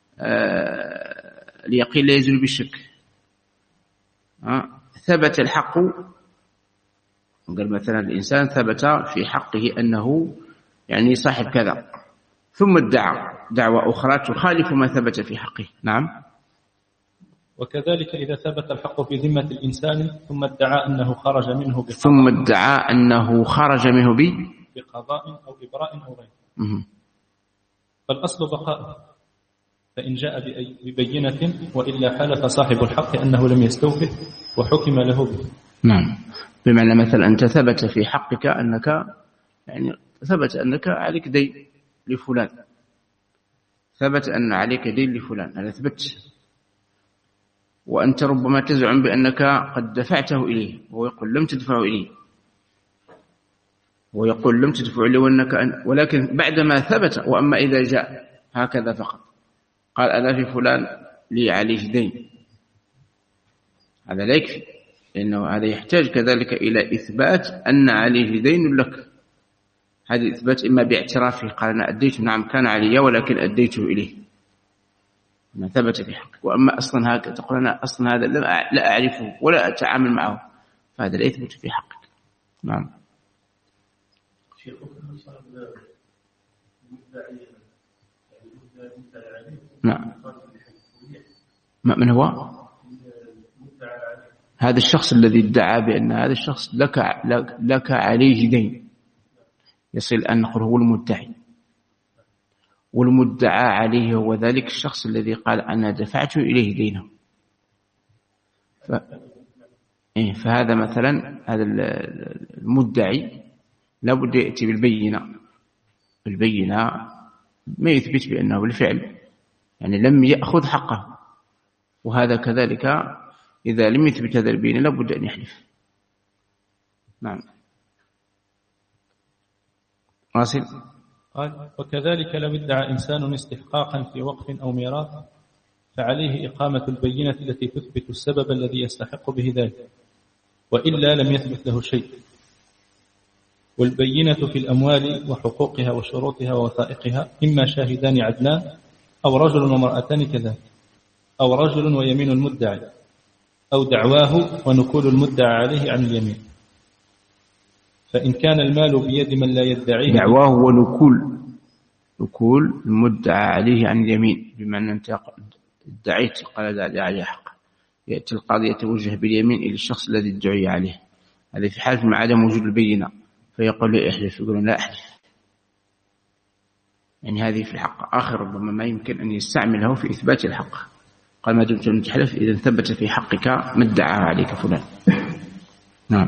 آه اليقين لا يزول بالشك. آه ثبت الحق، قال مثلا الإنسان ثبت في حقه أنه يعني صاحب كذا، ثم ادعى دعوة أخرى تخالف ما ثبت في حقه. نعم. وكذلك إذا ثبت الحق في ذمة الإنسان ثم ادعى أنه خرج منه بقضاء ثم ادعى أنه خرج منه ب... بقضاء أو إبراء أو غيره، فالأصل بقاء، فإن جاء ببينة وإلا حلف صاحب الحق أنه لم يستوفه وحكم له به. نعم. بمعنى مثلا أنت ثبت في حقك أنك يعني ثبت أنك عليك دين لفلان، ثبت أن عليك دين لفلان، هذا ثبت، وأنت ربما تزعم بأنك قد دفعته إليه وهو يقول لم تدفعه إليه، ويقول لم تدفع إليه وأنك أن... ولكن بعدما ثبت، وأما إذا جاء هكذا فقط قال أنا في فلان لي عليه دين، هذا لا يكفي، لأنه هذا يحتاج كذلك إلى إثبات أن عليه دين لك. هذا إثبات إما باعترافه قال أنا أديته، نعم كان علي ولكن أديته إليه، ما ثبت في حقك. وأما أصلا هكذا تقول أنا أصلا هذا لا أعرفه ولا أتعامل معه، فهذا لا يثبت في حقك. نعم. نعم. من هو؟ هذا الشخص الذي ادعى بأن هذا الشخص لك لك عليه دين، يصل أن نقول هو المدعي، والمدعى عليه هو ذلك الشخص الذي قال أنا دفعت إليه دينه. ف... فهذا مثلا هذا المدعي لابد يأتي بالبينة، بالبينة ما يثبت بأنه بالفعل يعني لم يأخذ حقه، وهذا كذلك إذا لم يثبت هذا البينة لابد أن يحلف. نعم. واصل. قال وكذلك لو ادعى إنسان استحقاقا في وقف أو ميراث فعليه إقامة البينة التي تثبت السبب الذي يستحق به ذلك، وإلا لم يثبت له شيء. والبينة في الأموال وحقوقها وشروطها ووثائقها إما شاهدان عدلان أو رجل ومرأتان كذلك، أو رجل ويمين المدعي، أو دعواه ونكول المدعى عليه عن اليمين. فإن كان المال بيد من لا يدعيه، دعواه ونكول نكول المدعى عليه عن اليمين، بمعنى أنت ادعيت قال لا عليه حق، يأتي القاضي يتوجه باليمين إلى الشخص الذي ادعي عليه، هذا في حال من عدم وجود البينة، فيقول له احلف، يقولون لا احلف. يعني هذه في الحق آخر ربما ما يمكن أن يستعمله في إثبات الحق، قال ما دمت أن تحلف إذا ثبت في حقك ما ادعى عليك فلان. نعم.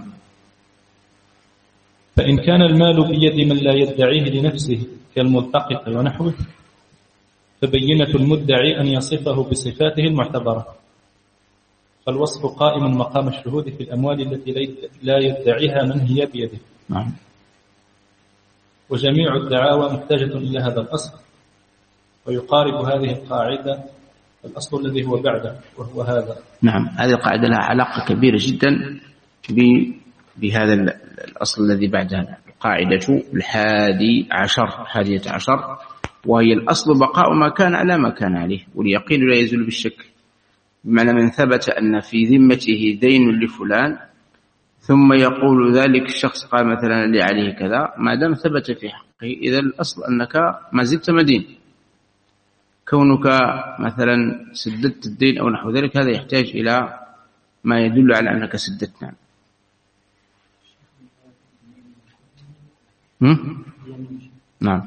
فإن كان المال بيد من لا يدعيه لنفسه كالملتقط ونحوه فبينة المدعي أن يصفه بصفاته المعتبرة، فالوصف قائم مقام الشهود في الأموال التي لا يدعيها من هي بيده. نعم. وجميع الدعاوى محتاجة إلى هذا الأصل، ويقارب هذه القاعدة الأصل الذي هو بعده وهو هذا. نعم. هذه القاعدة لها علاقة كبيرة جدا بهذا الأصل الذي بعدها، القاعدة الحادي عشر حادية عشر، وهي الأصل بقاء ما كان على ما كان عليه، واليقين لا يزول بالشك. بمعنى من ثبت أن في ذمته دين لفلان ثم يقول ذلك الشخص قال مثلا لي عليه كذا، ما دام ثبت في حقه إذا الأصل أنك ما زلت مدين. كونك مثلا سددت الدين أو نحو ذلك هذا يحتاج إلى ما يدل على أنك سددت. نعم. نعم.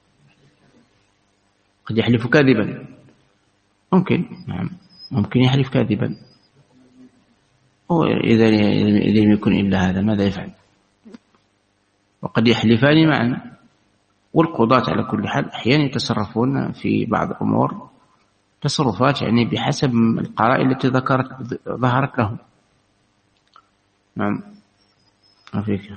قد يحلف كاذبا، ممكن. نعم ممكن يحلف كاذبا، إذا لم يكن إلا هذا ماذا يفعل؟ وقد يحلفان معا. والقضاة على كل حال أحيانا يتصرفون في بعض الأمور تصرفات يعني بحسب القرائن التي ذكرت ظهرت لهم. نعم. أفيك.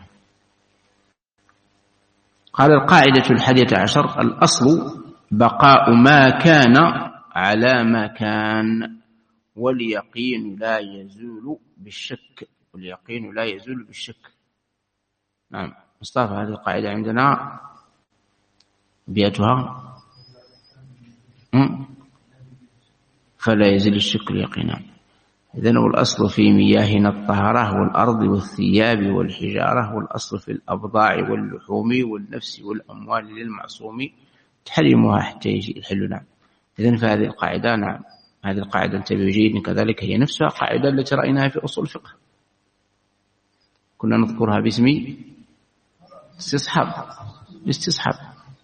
قال القاعدة الحادية عشر الأصل بقاء ما كان على ما كان، واليقين لا يزول بالشك، واليقين لا يزول بالشك. نعم. مصطفى هذه القاعدة عندنا بيتها فلا يزل الشك يقينا. إذن الأصل في مياهنا الطهارة والأرض والثياب والحجارة، والأصل في الأبضاع واللحوم والنفس والأموال للمعصوم تحرمها حتى يجي الحل. نعم. إذن فهذه القاعدة نعم هذه القاعدة انتبهوا جيدا، كذلك هي نفسها قاعدة التي رأيناها في أصول الفقه كنا نذكرها باسم استصحاب. الاستصحاب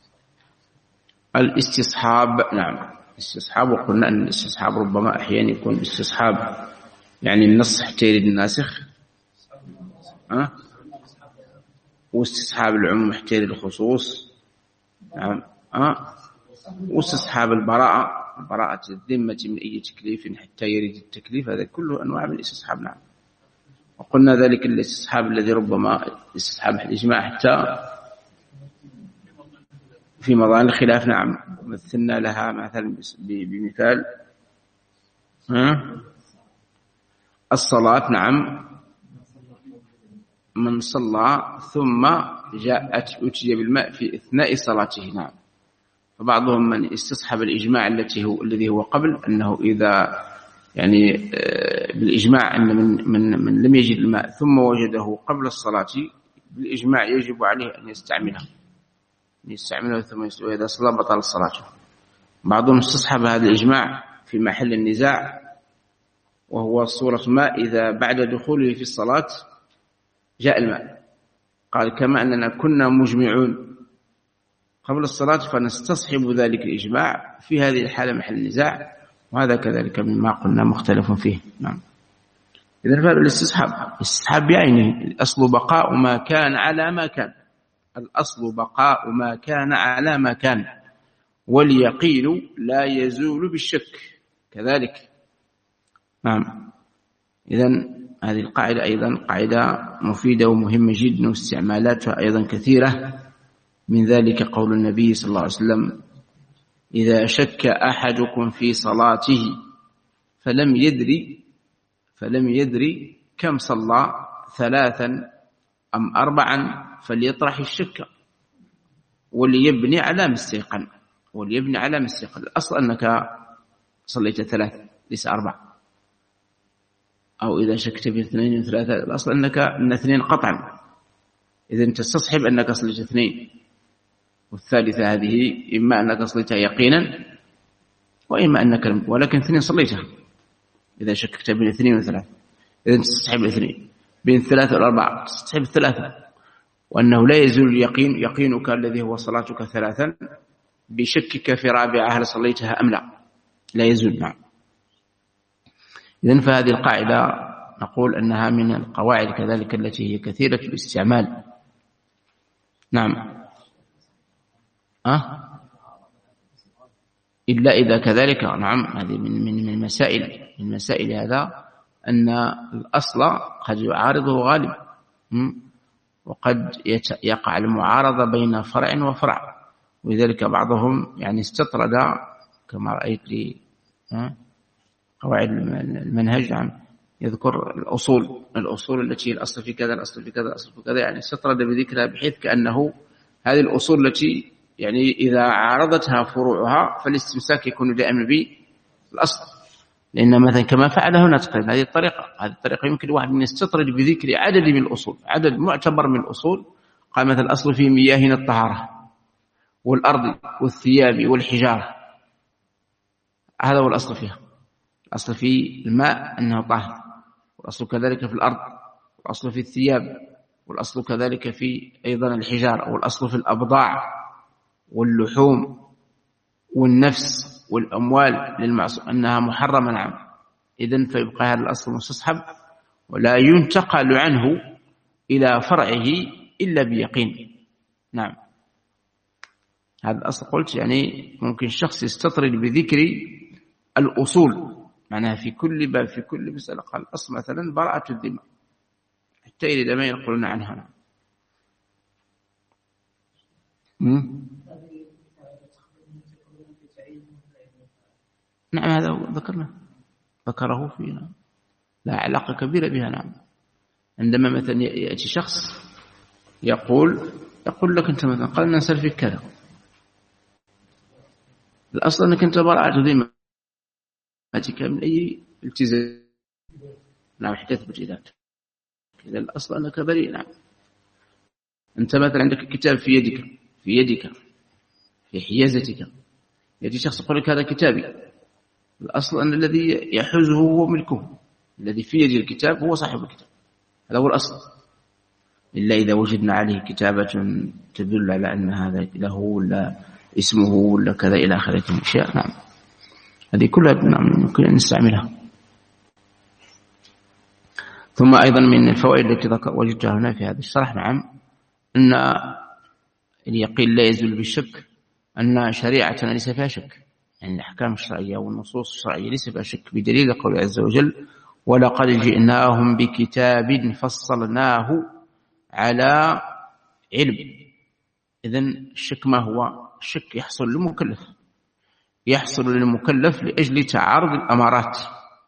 الاستصحاب نعم استصحاب. وقلنا أن الاستصحاب ربما أحيانا يكون استصحاب يعني النص حتى يريد الناسخ، أه؟ واستصحاب العموم حتى يريد الخصوص. نعم. أه؟ واستصحاب البراءة، براءة الذمة من أي تكليف حتى يريد التكليف، هذا كله أنواع من الاستصحاب. نعم. وقلنا ذلك الاستصحاب الذي ربما استصحاب الإجماع حتى في مظان الخلاف. نعم. مثلنا لها مثلا بمثال ها الصلاة. نعم. من صلى ثم جاءت أتي بالماء في أثناء صلاته. نعم. فبعضهم من استصحب الإجماع التي هو الذي هو قبل أنه إذا يعني بالإجماع أن من, من, من لم يجد الماء ثم وجده قبل الصلاة بالإجماع يجب عليه أن يستعمله، يستعمله ثم يسجد وإذا صلى بطل الصلاة. بعضهم استصحب هذا الإجماع في محل النزاع، وهو صورة ماء إذا بعد دخوله في الصلاة جاء الماء، قال كما أننا كنا مجمعون قبل الصلاة فنستصحب ذلك الإجماع في هذه الحالة محل النزاع، وهذا كذلك مما قلنا مختلف فيه. نعم. إذن فهذا الاستصحاب استصحاب بعينه، الأصل بقاء ما كان على ما كان، الأصل بقاء ما كان على ما كان، واليقين لا يزول بالشك كذلك. نعم. إذن هذه القاعدة أيضا قاعدة مفيدة ومهمة جدا، واستعمالاتها أيضا كثيرة. من ذلك قول النبي صلى الله عليه وسلم: إذا شك أحدكم في صلاته فلم يدري فلم يدري كم صلى ثلاثا أم أربعا فليطرح الشك وليبني على مستيقن وليبني على مستيقن الأصل أنك صليت ثلاثة ليس أربعة، أو إذا شكت في اثنين وثلاثة الأصل أنك من اثنين قطعا، إذن تستصحب أنك صليت اثنين، والثالثة هذه إما أنك صليتها يقينا وإما أنك ولكن اثنين صليتها. إذا شككت بين اثنين وثلاثة إذن تستصحب الاثنين، بين الثلاثة والأربعة تستصحب الثلاثة، وأنه لا يزول اليقين يقينك الذي هو صلاتك ثلاثا بشكك في رابعة هل صليتها أم لا، لا يزول. نعم. إذن فهذه القاعدة نقول أنها من القواعد كذلك التي هي كثيرة الاستعمال. نعم. أه؟ إلا إذا كذلك. نعم. هذه من من من المسائل من مسائل هذا أن الأصل قد يعارضه غالب، وقد يقع المعارضة بين فرع وفرع، ولذلك بعضهم يعني استطرد كما رأيت لي قواعد المنهج عن يذكر الأصول الأصول التي الأصل في كذا الأصل في كذا الأصل في كذا، يعني استطرد بذكرها بحيث كأنه هذه الأصول التي يعني إذا عارضتها فروعها فالاستمساك يكون دائما بالأصل، لأن مثلا كما فعل هنا تقريبا هذه الطريقة هذه الطريقة يمكن واحد من يستطرد بذكر عدد من الأصول، عدد معتبر من الأصول. قال مثلا الأصل في مياهنا الطهارة والأرض والثياب والحجارة، هذا هو الأصل فيها. الأصل في الماء أنه طاهر، والأصل كذلك في الأرض، والأصل في الثياب، والأصل كذلك في أيضا الحجارة، والأصل في الأبضاع واللحوم والنفس والأموال للمعصوم أنها محرمة. نعم. إذن فيبقى هذا الأصل مستصحب ولا ينتقل عنه إلى فرعه إلا بيقين. نعم. هذا الأصل قلت يعني ممكن الشخص يستطرد بذكر الأصول، معناها في كل باب في كل مسألة قال الأصل مثلا براءة الذمة حتى إذا ما ينقلون عنها. نعم. نعم هذا ذكرنا ذكره فينا لا علاقة كبيرة بها. نعم. عندما مثلا يأتي شخص يقول يقول لك أنت مثلا قال نسأل فيك كذا، الأصل أنك أنت براءة ذمتك من أي التزام. نعم. حتى تثبت ذلك إذا الأصل أنك بريء. نعم. أنت مثلا عندك كتاب في يدك في يدك في حيازتك، يأتي شخص يقول لك هذا كتابي، الأصل أن الذي يحوزه هو ملكه، الذي في يد الكتاب هو صاحب الكتاب، هذا هو الأصل، إلا إذا وجدنا عليه كتابة تدل على أن هذا له ولا اسمه ولا كذا إلى آخره من الأشياء. نعم. هذه كلها يمكن أن نستعملها. ثم أيضا من الفوائد التي وجدتها هنا في هذا الشرح نعم أن اليقين لا يزول بالشك، أن شريعتنا ليس فيها شك، يعني الأحكام الشرعية والنصوص الشرعية ليس فيها شك، بدليل قوله عز وجل: ولقد جئناهم بكتاب فصلناه على علم. إذن الشك ما هو؟ الشك يحصل للمكلف يحصل للمكلف لأجل تعارض الأمارات.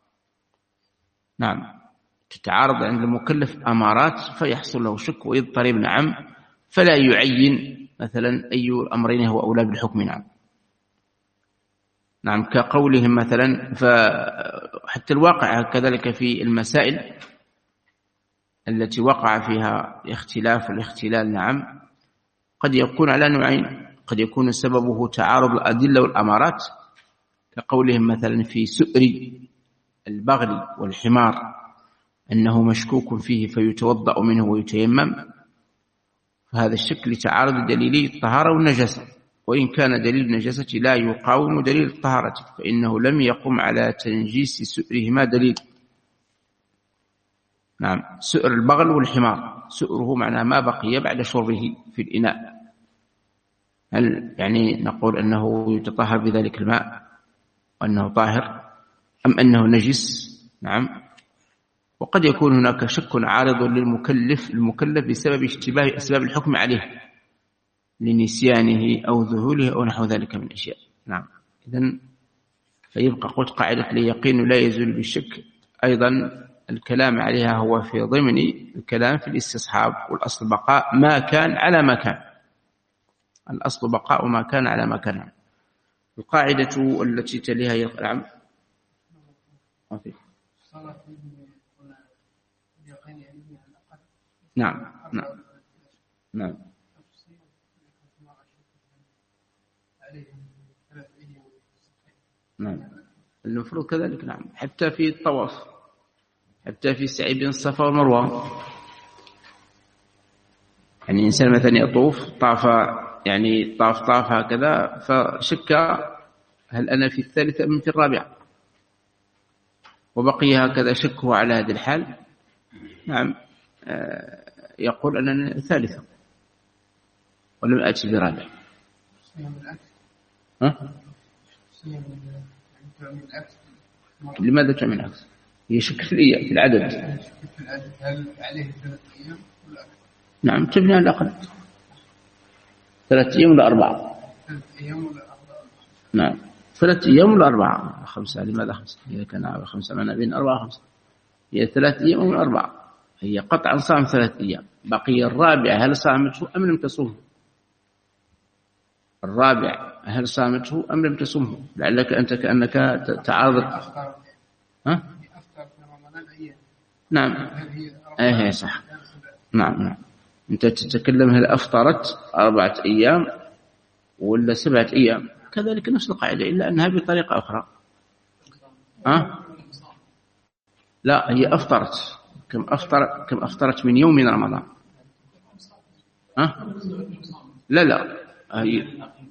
نعم. تتعارض عند المكلف أمارات فيحصل له شك ويضطرب. نعم. فلا يعين مثلا أي الأمرين هو أولى بالحكم. نعم. نعم. كقولهم مثلا فحتى الواقع كذلك في المسائل التي وقع فيها الاختلاف والاختلال. نعم. قد يكون على نوعين: قد يكون سببه تعارض الأدلة والأمارات، كقولهم مثلا في سؤر البغل والحمار أنه مشكوك فيه فيتوضأ منه ويتيمم، فهذا الشك لتعارض دليلي الطهارة والنجاسة، وإن كان دليل النجاسة لا يقاوم دليل الطهارة فإنه لم يقم على تنجيس سؤرهما دليل. نعم، سؤر البغل والحمار، سؤره معناه ما بقي بعد شربه في الإناء، هل يعني نقول أنه يتطهر بذلك الماء وأنه طاهر أم أنه نجس؟ نعم. وقد يكون هناك شك عارض للمكلف المكلف بسبب اشتباه أسباب الحكم عليه لنسيانه أو ذهوله أو نحو ذلك من الأشياء. نعم. إذن فيبقى قلت قاعدة اليقين لا يزول بالشك، أيضا الكلام عليها هو في ضمن الكلام في الاستصحاب، والأصل بقاء ما كان على ما كان، الأصل بقاء ما كان على ما كان. القاعدة التي تليها نعم نعم نعم نعم نعم المفروض كذلك. نعم، حتى في الطواف، حتى في السعي بين الصفا والمروة، يعني إنسان مثلا يطوف طاف يعني طاف طاف هكذا فشك هل أنا في الثالثة أم في الرابعة، وبقي هكذا شكه على هذه الحال، نعم يقول أنني الثالثة ولم أتي برابع. ها؟ لماذا تعمل العكس؟ هي شك في الإيام في العدد. هل عليه ثلاث أيام ولا؟ نعم، تبني على الأقل ثلاث أيام ولا أربعة؟ ثلاث أيام ولا أربعة؟ نعم، ثلاث أيام ولا أربعة؟ خمسة. لماذا خمسة؟ إذا كان خمسة معنا بين أربعة خمسة، هي ثلاث أيام ولا أربعة؟ هي قطعا صام ثلاث أيام، بقي الرابعة هل صامته أم لم تصومه؟ الرابع هل صامته أم لم تصومه؟ لعلك أنت كأنك تعارض. ها؟ نعم، ايه صح. نعم نعم، أنت تتكلم هل أفطرت أربعة أيام ولا سبعة أيام، كذلك نفس القاعدة إلا أنها بطريقة أخرى. ها؟ لا، هي أفطرت كم أفطر كم أفطرت من يوم من رمضان. ها؟ لا لا هي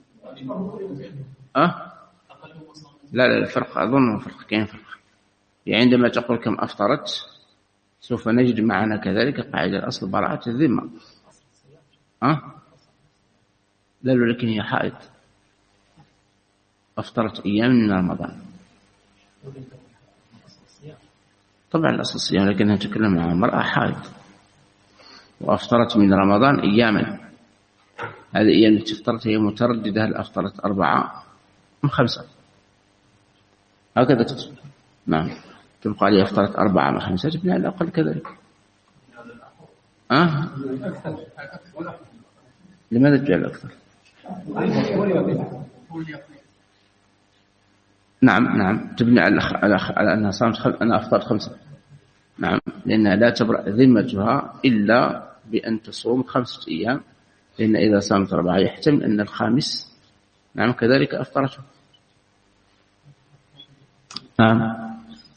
أه؟ لا لا الفرق أظن فرق كين فرق، يعني عندما تقول كم أفطرت سوف نجد معنا كذلك قاعدة الأصل براءة الذمة. أه؟ لا لكن هي حائض أفطرت أيام من رمضان، طبعا الأصل الصيام، لكنها تكلم عن امرأة حائض وأفطرت من رمضان أياما، هذه الأيام التي افطرت هي مترددة هل أفطرت أربعة أم خمسة، هكذا تقصد. نعم، تبقى عليه أفطرت أربعة أم خمسة، تبني على الأقل كذلك. أه؟ لماذا تجعل أكثر؟ نعم نعم، تبني على على أنها صامت خل... أنا أفطرت خمسة. نعم، لأنها لا تبرأ ذمتها إلا بأن تصوم خمسة أيام، لأن إذا صامت أربعة يحتمل أن الخامس نعم كذلك أفطرته. نعم.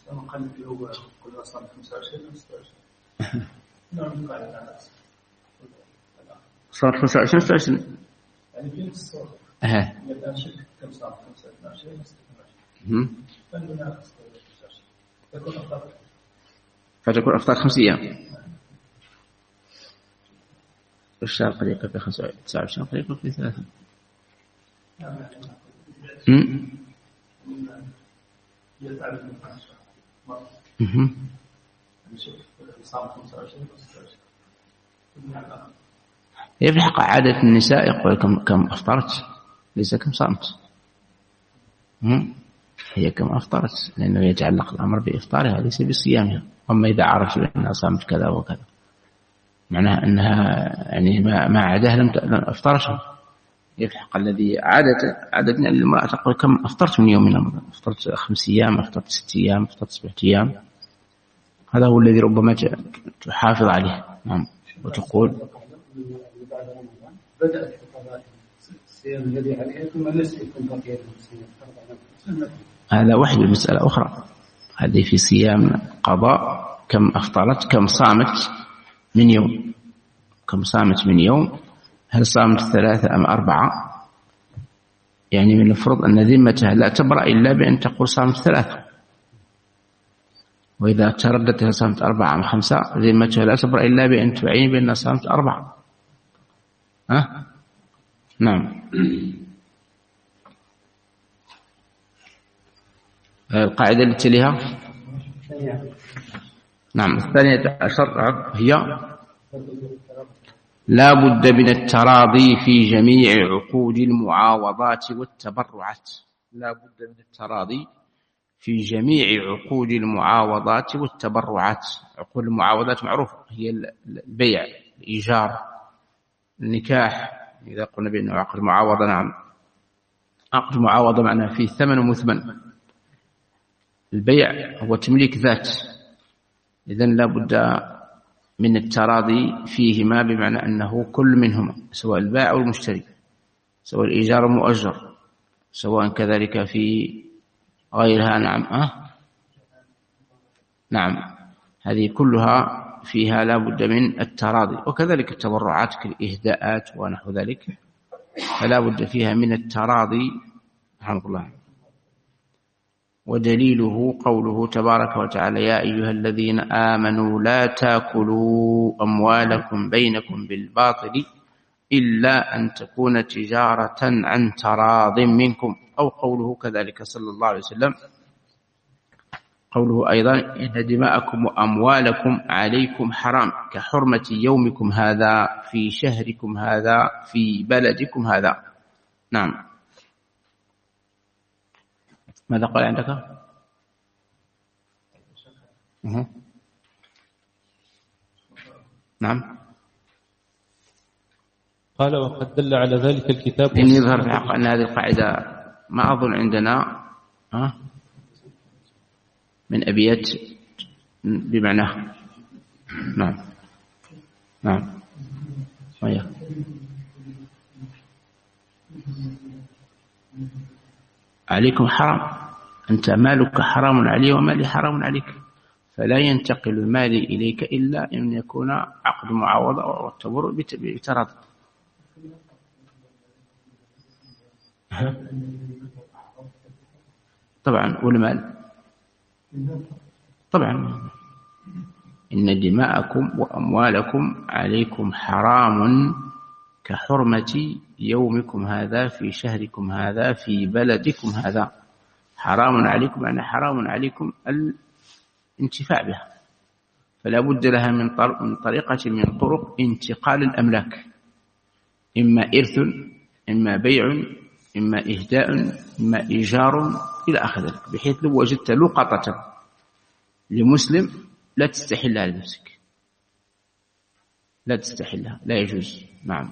صار خمسة وعشرين ستة وعشرين. يعني في الصور. ها. يبدأ شك كم صار خمسة وعشرين هم. فتكون أفطار خمس أيام. الشهر قد يكون في خمسة تسعة وعشرين قد يكون في ثلاثة. هم. هم. هي في الحقيقة عادة النساء يقول كم كم أفطرت ليس كم صامت. هي كم أفطرت لأنه يتعلق الأمر بإفطارها ليس بصيامها. أما إذا عرفت أنها صامت كذا وكذا معناها أنها يعني ما ما عادها لم أفطرتها. هي في الحقيقة الذي عادة عادتنا المرأة تقول كم أفطرت من يوم من رمضان، أفطرت خمس أيام، أفطرت ست أيام، أفطرت سبعة أيام. هذا هو الذي ربما تحافظ عليه. نعم، وتقول بدأت الصيام الصيام الذي عليه ثم نسيكم بقية الصيام. هذا واحد المسألة أخرى. هذه في صيام قضاء، كم أفطرت، كم صامت من يوم، كم صامت من يوم، هل صامت ثلاثة أم أربعة؟ يعني من الفرض أن ذمتها لا تبرأ إلا بأن تقول صامت ثلاثة، وإذا ترددت هل صامت أربعة أم خمسة ذمتها لا تبرأ إلا بأن تعين بأنها صامت أربعة. ها؟ نعم. القاعدة التي تليها نعم الثانية عشر هي لا بد من التراضي في جميع عقود المعاوضات والتبرعات. لا بد من التراضي في جميع عقود المعاوضات والتبرعات. عقود المعاوضات معروفة، هي البيع، الإيجار، النكاح. إذا قلنا بأنه عقد معاوضة، نعم عقد معاوضة معناه فيه ثمن ومثمن. البيع هو تمليك ذات، إذن لا بد من التراضي فيهما، بمعنى أنه كل منهما سواء البائع أو المشتري، سواء الإيجار المؤجر، سواء كذلك في غيرها. نعم أه؟ نعم هذه كلها فيها لا بد من التراضي. وكذلك التبرعات كالإهداءات ونحو ذلك فلا بد فيها من التراضي رحمه الله. ودليله قوله تبارك وتعالى يا أيها الذين آمنوا لا تاكلوا أموالكم بينكم بالباطل إلا أن تكون تجارة عن تراض منكم. أو قوله كذلك صلى الله عليه وسلم قوله أيضا إن دماءكم وأموالكم عليكم حرام كحرمة يومكم هذا في شهركم هذا في بلدكم هذا. نعم ماذا قال عندك؟ أه. نعم قال وقد دل على ذلك الكتاب. إن يظهر في الحق أن هذه القاعدة ما أظن عندنا أه؟ من أبيات بمعناه. نعم نعم ويا عليكم حرام، أنت مالك حرام علي ومالي حرام عليك، فلا ينتقل المال إليك إلا أن يكون عقد معاوضة أو التبرع بتراضي. طبعا والمال طبعا إن دماءكم وأموالكم عليكم حرام كحرمة يومكم هذا في شهركم هذا في بلدكم هذا. حرام عليكم يعني حرام عليكم الانتفاع بها، فلا بد لها من طريقة من طرق انتقال الأملاك، إما إرث، إما بيع، إما إهداء، إما إيجار إلى آخر ذلك، بحيث لو وجدت لقطة لمسلم لا تستحلها لنفسك، لا تستحلها، لا يجوز. نعم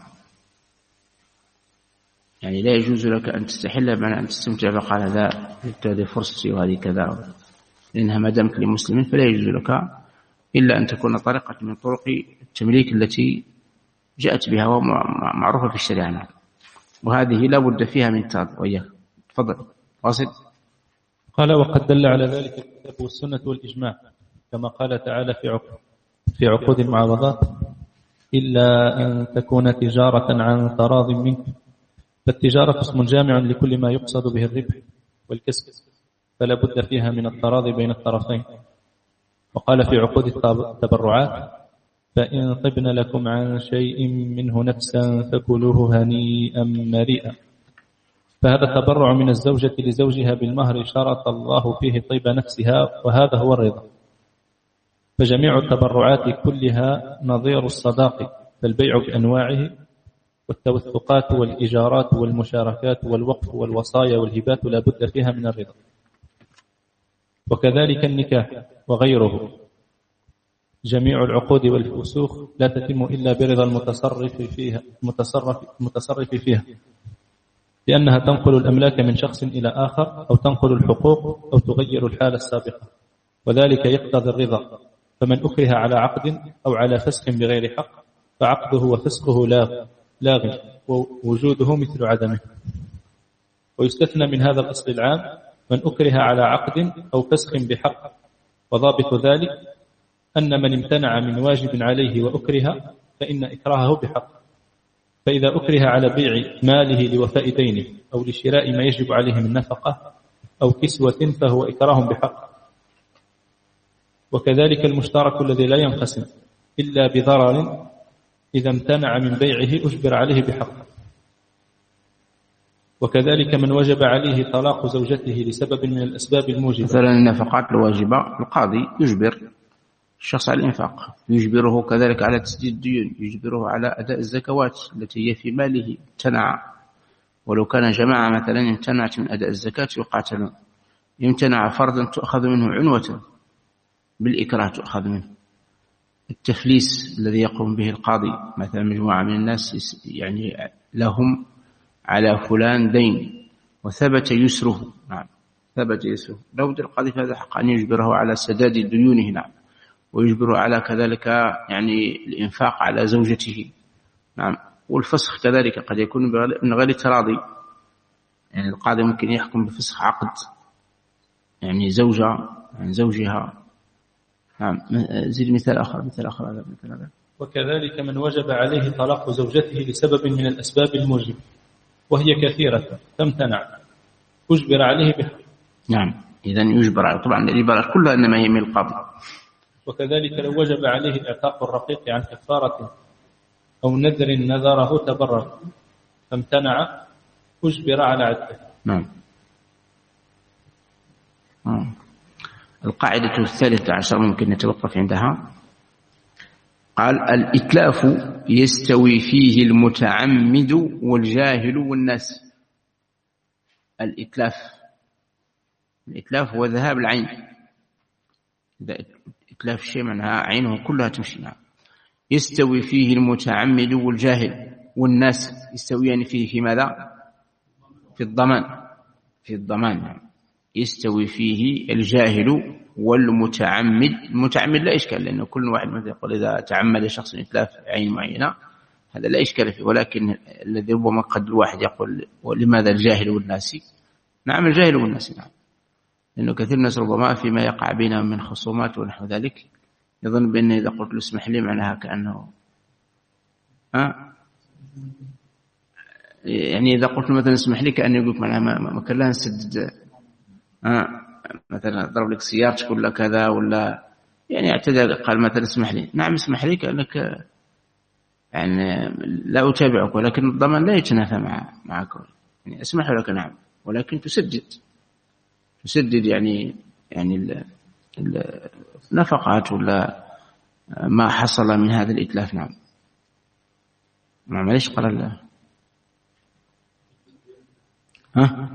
يعني لا يجوز لك أن تستحلها بمعنى أن تستمتع فقال هذا هذه فرصتي وهذه كذا، لأنها ما دامت لمسلم فلا يجوز لك إلا أن تكون طريقة من طرق التمليك التي جاءت بها ومعروفة في الشريعة، وهذه لا بد فيها من تراضي. وإياك تفضل واصل. قال وقد دل على ذلك الكتاب والسنة والإجماع، كما قال تعالى في عقود في عقود المعاوضات إلا أن تكون تجارة عن تراض منكم. فالتجارة اسم جامع لكل ما يقصد به الربح والكسب، فلا بد فيها من التراضي بين الطرفين. وقال في عقود التبرعات فإن طبن لكم عن شيء منه نفسا فكلوه هنيئا مريئا. فهذا التبرع من الزوجة لزوجها بالمهر شرط الله فيه طيب نفسها، وهذا هو الرضا. فجميع التبرعات كلها نظير الصداق، فالبيع بأنواعه والتوثقات والإيجارات والمشاركات والوقف والوصايا والهبات لا بد فيها من الرضا. وكذلك النكاح وغيره، جميع العقود والفسوخ لا تتم إلا برضا المتصرف فيها المتصرف المتصرف فيها، لأنها تنقل الأملاك من شخص إلى آخر، أو تنقل الحقوق، أو تغير الحالة السابقة، وذلك يقتضي الرضا. فمن أكره على عقد أو على فسخ بغير حق فعقده وفسخه لا لاغ ووجوده مثل عدمه. ويستثنى من هذا الأصل العام من أكره على عقد أو فسخ بحق، وضابط ذلك أن من امتنع من واجب عليه وأكره فإن إكراهه بحق. فإذا أكره على بيع ماله لوفاء دينه أو لشراء ما يجب عليه من نفقة أو كسوة فهو إكراه بحق. وكذلك المشترك الذي لا ينقسم إلا بضرر إذا امتنع من بيعه أجبر عليه بحق. وكذلك من وجب عليه طلاق زوجته لسبب من الأسباب الموجبة، مثلا النفقات الواجبة القاضي يجبر الشخص على الإنفاق، يجبره كذلك على تسديد الديون، يجبره على أداء الزكوات التي هي في ماله امتنع. ولو كان جماعة مثلا امتنعت من أداء الزكاة يقاتلون، يمتنع فرضا تؤخذ منه عنوة بالإكراه تؤخذ منه. التفليس الذي يقوم به القاضي، مثلا مجموعة من الناس يعني لهم على فلان دين وثبت يسره، نعم ثبت يسره، لو بد القاضي في هذا الحق أن يجبره على سداد ديونه، نعم، ويجبره على كذلك يعني الإنفاق على زوجته، نعم. والفسخ كذلك قد يكون من غير تراضي، يعني القاضي ممكن يحكم بفسخ عقد يعني زوجة عن زوجها، نعم. زيد مثال آخر، مثال آخر هذا مثال هذا. وكذلك من وجب عليه طلاق زوجته لسبب من الأسباب الموجبة وهي كثيرة فامتنع أجبر عليه بحق، نعم. إذن يجبر عليه، طبعا العبارات كلها إنما هي من القاضي. وكذلك لو وجب عليه اعتاق الرقيق عن كفارة أو نذر نذره تبرر فامتنع أجبر على عتقه، نعم. آه. القاعدة الثالثة عشر ممكن نتوقف عندها. قال الإتلاف يستوي فيه المتعمد والجاهل والناس. الإتلاف، الإتلاف هو ذهاب العين، إذا إتلاف الشيء معناها عينه كلها تمشي، نعم. يستوي فيه المتعمد والجاهل والناس، يستويان فيه في ماذا؟ في الضمان، في الضمان، نعم. يستوي فيه الجاهل والمتعمد. المتعمد لا إشكال، لأنه كل واحد مثل يقول إذا تعمد شخص إتلاف عين معينة هذا لا إشكال فيه، ولكن الذي ربما قد الواحد يقول ولماذا الجاهل والناس؟ نعم الجاهل والناس، نعم، لأنه كثير الناس ربما فيما يقع بينهم من خصومات ونحو ذلك يظن بأن إذا قلت له اسمح لي معناها كأنه ها يعني إذا قلت له مثلا اسمح لي كأنه يقول معناها ما كان لها نسدد، ها مثلا ضرب لك سيارة تقول لك كذا، ولا يعني اعتذر قال مثلا اسمح لي، نعم اسمح لي كأنك يعني لا أتابعك، ولكن الضمان لا يتنافى مع معك، يعني اسمح لك نعم، ولكن تسدد تسدد يعني يعني النفقات ولا ما حصل من هذا الإتلاف، نعم. نعم ليش قال الله ها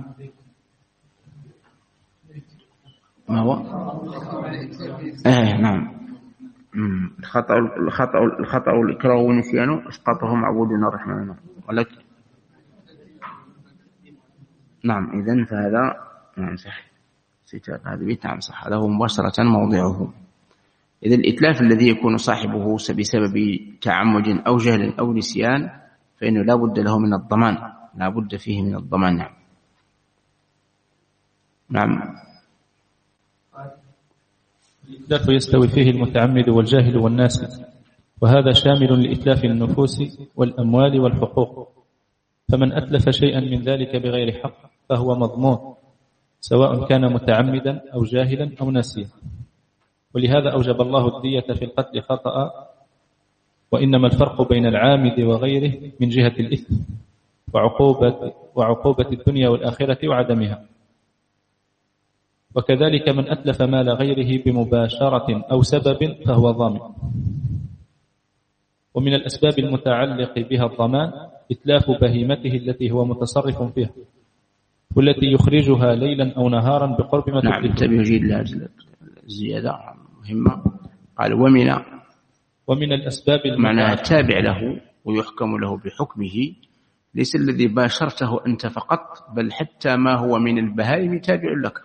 ما هو ايه نعم. الخطأ الخطأ الخطأ والإكراه والنسيان اسقاطه معبودنا الرحمن، ولكن نعم إذن فهذا نعم صح، هذا بيت نعم صح، هذا هو مباشرة موضعه. إذا الإتلاف الذي يكون صاحبه بسبب تعمد أو جهل أو نسيان فإنه لا بد له من الضمان، لا بد فيه من الضمان، نعم. نعم. الإتلاف يستوي فيه المتعمد والجاهل والناس، وهذا شامل لإتلاف النفوس والأموال والحقوق. فمن أتلف شيئا من ذلك بغير حق فهو مضمون، سواء كان متعمدا أو جاهلا أو ناسيا. ولهذا أوجب الله الدية في القتل خطأ، وإنما الفرق بين العامد وغيره من جهة الإثم وعقوبة, وعقوبة الدنيا والآخرة وعدمها. وكذلك من أتلف مال غيره بمباشرة أو سبب فهو ضامن. ومن الأسباب المتعلق بها الضمان إتلاف بهيمته التي هو متصرف فيها، والتي يخرجها ليلا أو نهارا بقرب ما نعم انتبهوا جيد الزيادة مهمة. قال ومن ومن الأسباب معناها تابع له ويحكم له بحكمه، ليس الذي باشرته أنت فقط، بل حتى ما هو من البهائم تابع لك،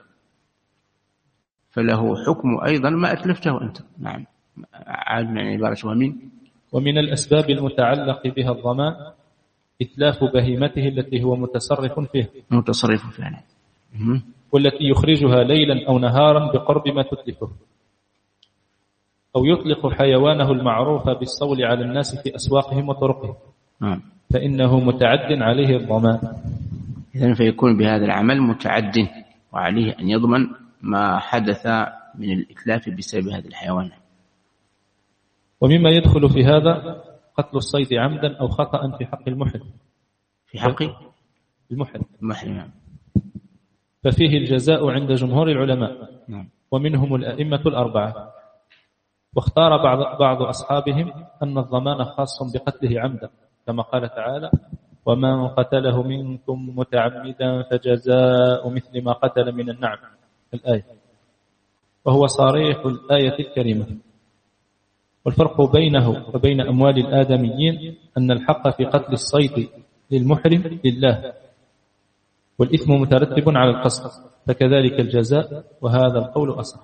فله حكم أيضا ما أتلفته أنت. نعم عاد من عبارة ومن ومن الأسباب المتعلق بها الضمان إتلاف بهيمته التي هو متصرف فيها متصرف فيها والتي يخرجها ليلا أو نهارا بقرب ما تتلفه، أو يطلق حيوانه المعروف بالصول على الناس في أسواقهم وطرقهم فإنه متعد عليه الضمان. إذن فيكون بهذا العمل متعد وعليه أن يضمن ما حدث من الإتلاف بسبب هذا الحيوان. ومما يدخل في هذا قتل الصيد عمدا أو خطأ في حق المحرم. في حق المحرم المحرم ففيه الجزاء عند جمهور العلماء نعم. ومنهم الأئمة الأربعة. واختار بعض, بعض أصحابهم أن الضمان خاص بقتله عمدا كما قال تعالى ومن قتله منكم متعمدا فجزاء مثل ما قتل من النعم الآية، وهو صريح الآية الكريمة. والفرق بينه وبين أموال الآدميين أن الحق في قتل الصيد للمحرم لله والإثم مترتب على القصد، فكذلك الجزاء، وهذا القول أصح.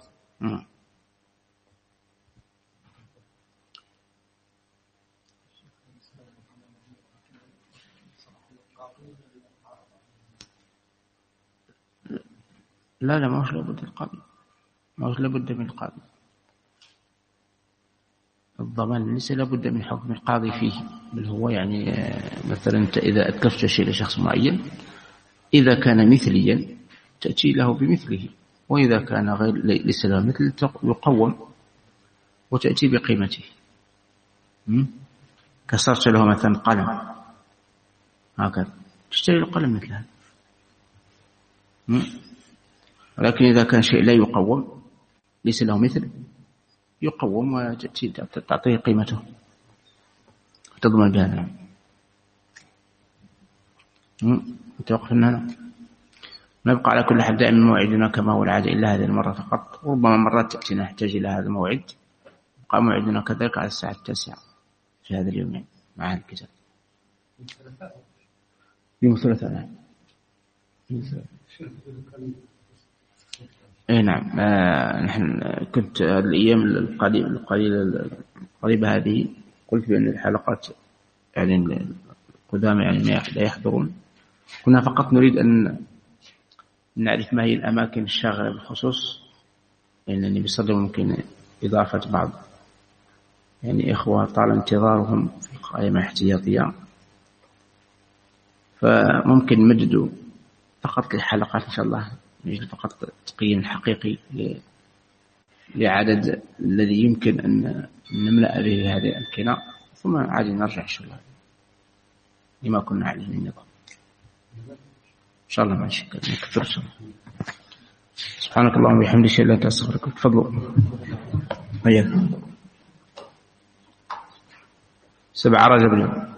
لا لا ما هوش لابد القاضي، ما هوش لابد من القاضي. الضمان ليس لابد من حكم القاضي فيه، بل هو يعني مثلا أنت إذا أتلفت شيء لشخص معين إذا كان مثليا تأتي له بمثله، وإذا كان غير ليس له مثل يقوم وتأتي بقيمته. كسرت له مثلا قلم هكذا تشتري له قلم مثل هذا. ولكن إذا كان شيء لا يقوم ليس له مثل يقوم وتأتي تعطيه قيمته وتضمن بهذا. نتوقف هنا، نبقى على كل حال دائما موعدنا كما هو العادة إلا هذه المرة فقط، وربما مرات تأتي نحتاج إلى هذا الموعد. يبقى موعدنا كذلك على الساعة التاسعة في هذا اليوم مع هذا الكتاب يوم الثلاثاء. اي نعم. آه نحن كنت الايام القليله القليله القريبه هذه قلت بان الحلقات يعني القدامى يعني لا يحضرون، كنا فقط نريد ان نعرف ما هي الاماكن الشاغله بالخصوص، لان يعني النبي صلى الله عليه وسلم ممكن اضافه بعض يعني اخوه طال انتظارهم في القائمه احتياطيه، فممكن نمددوا فقط الحلقات ان شاء الله نجد فقط تقييم حقيقي لعدد الذي يمكن أن نملأ به هذه الأمكنة، ثم عاد نرجع إن شاء الله لما كنا عليه من النظام إن شاء الله. ما نشكل نكثر إن شاء الله. سبحانك اللهم وبحمدك أشهد أن لا إله إلا أنت أستغفرك. تفضلوا. وياك سبع رجب اليوم.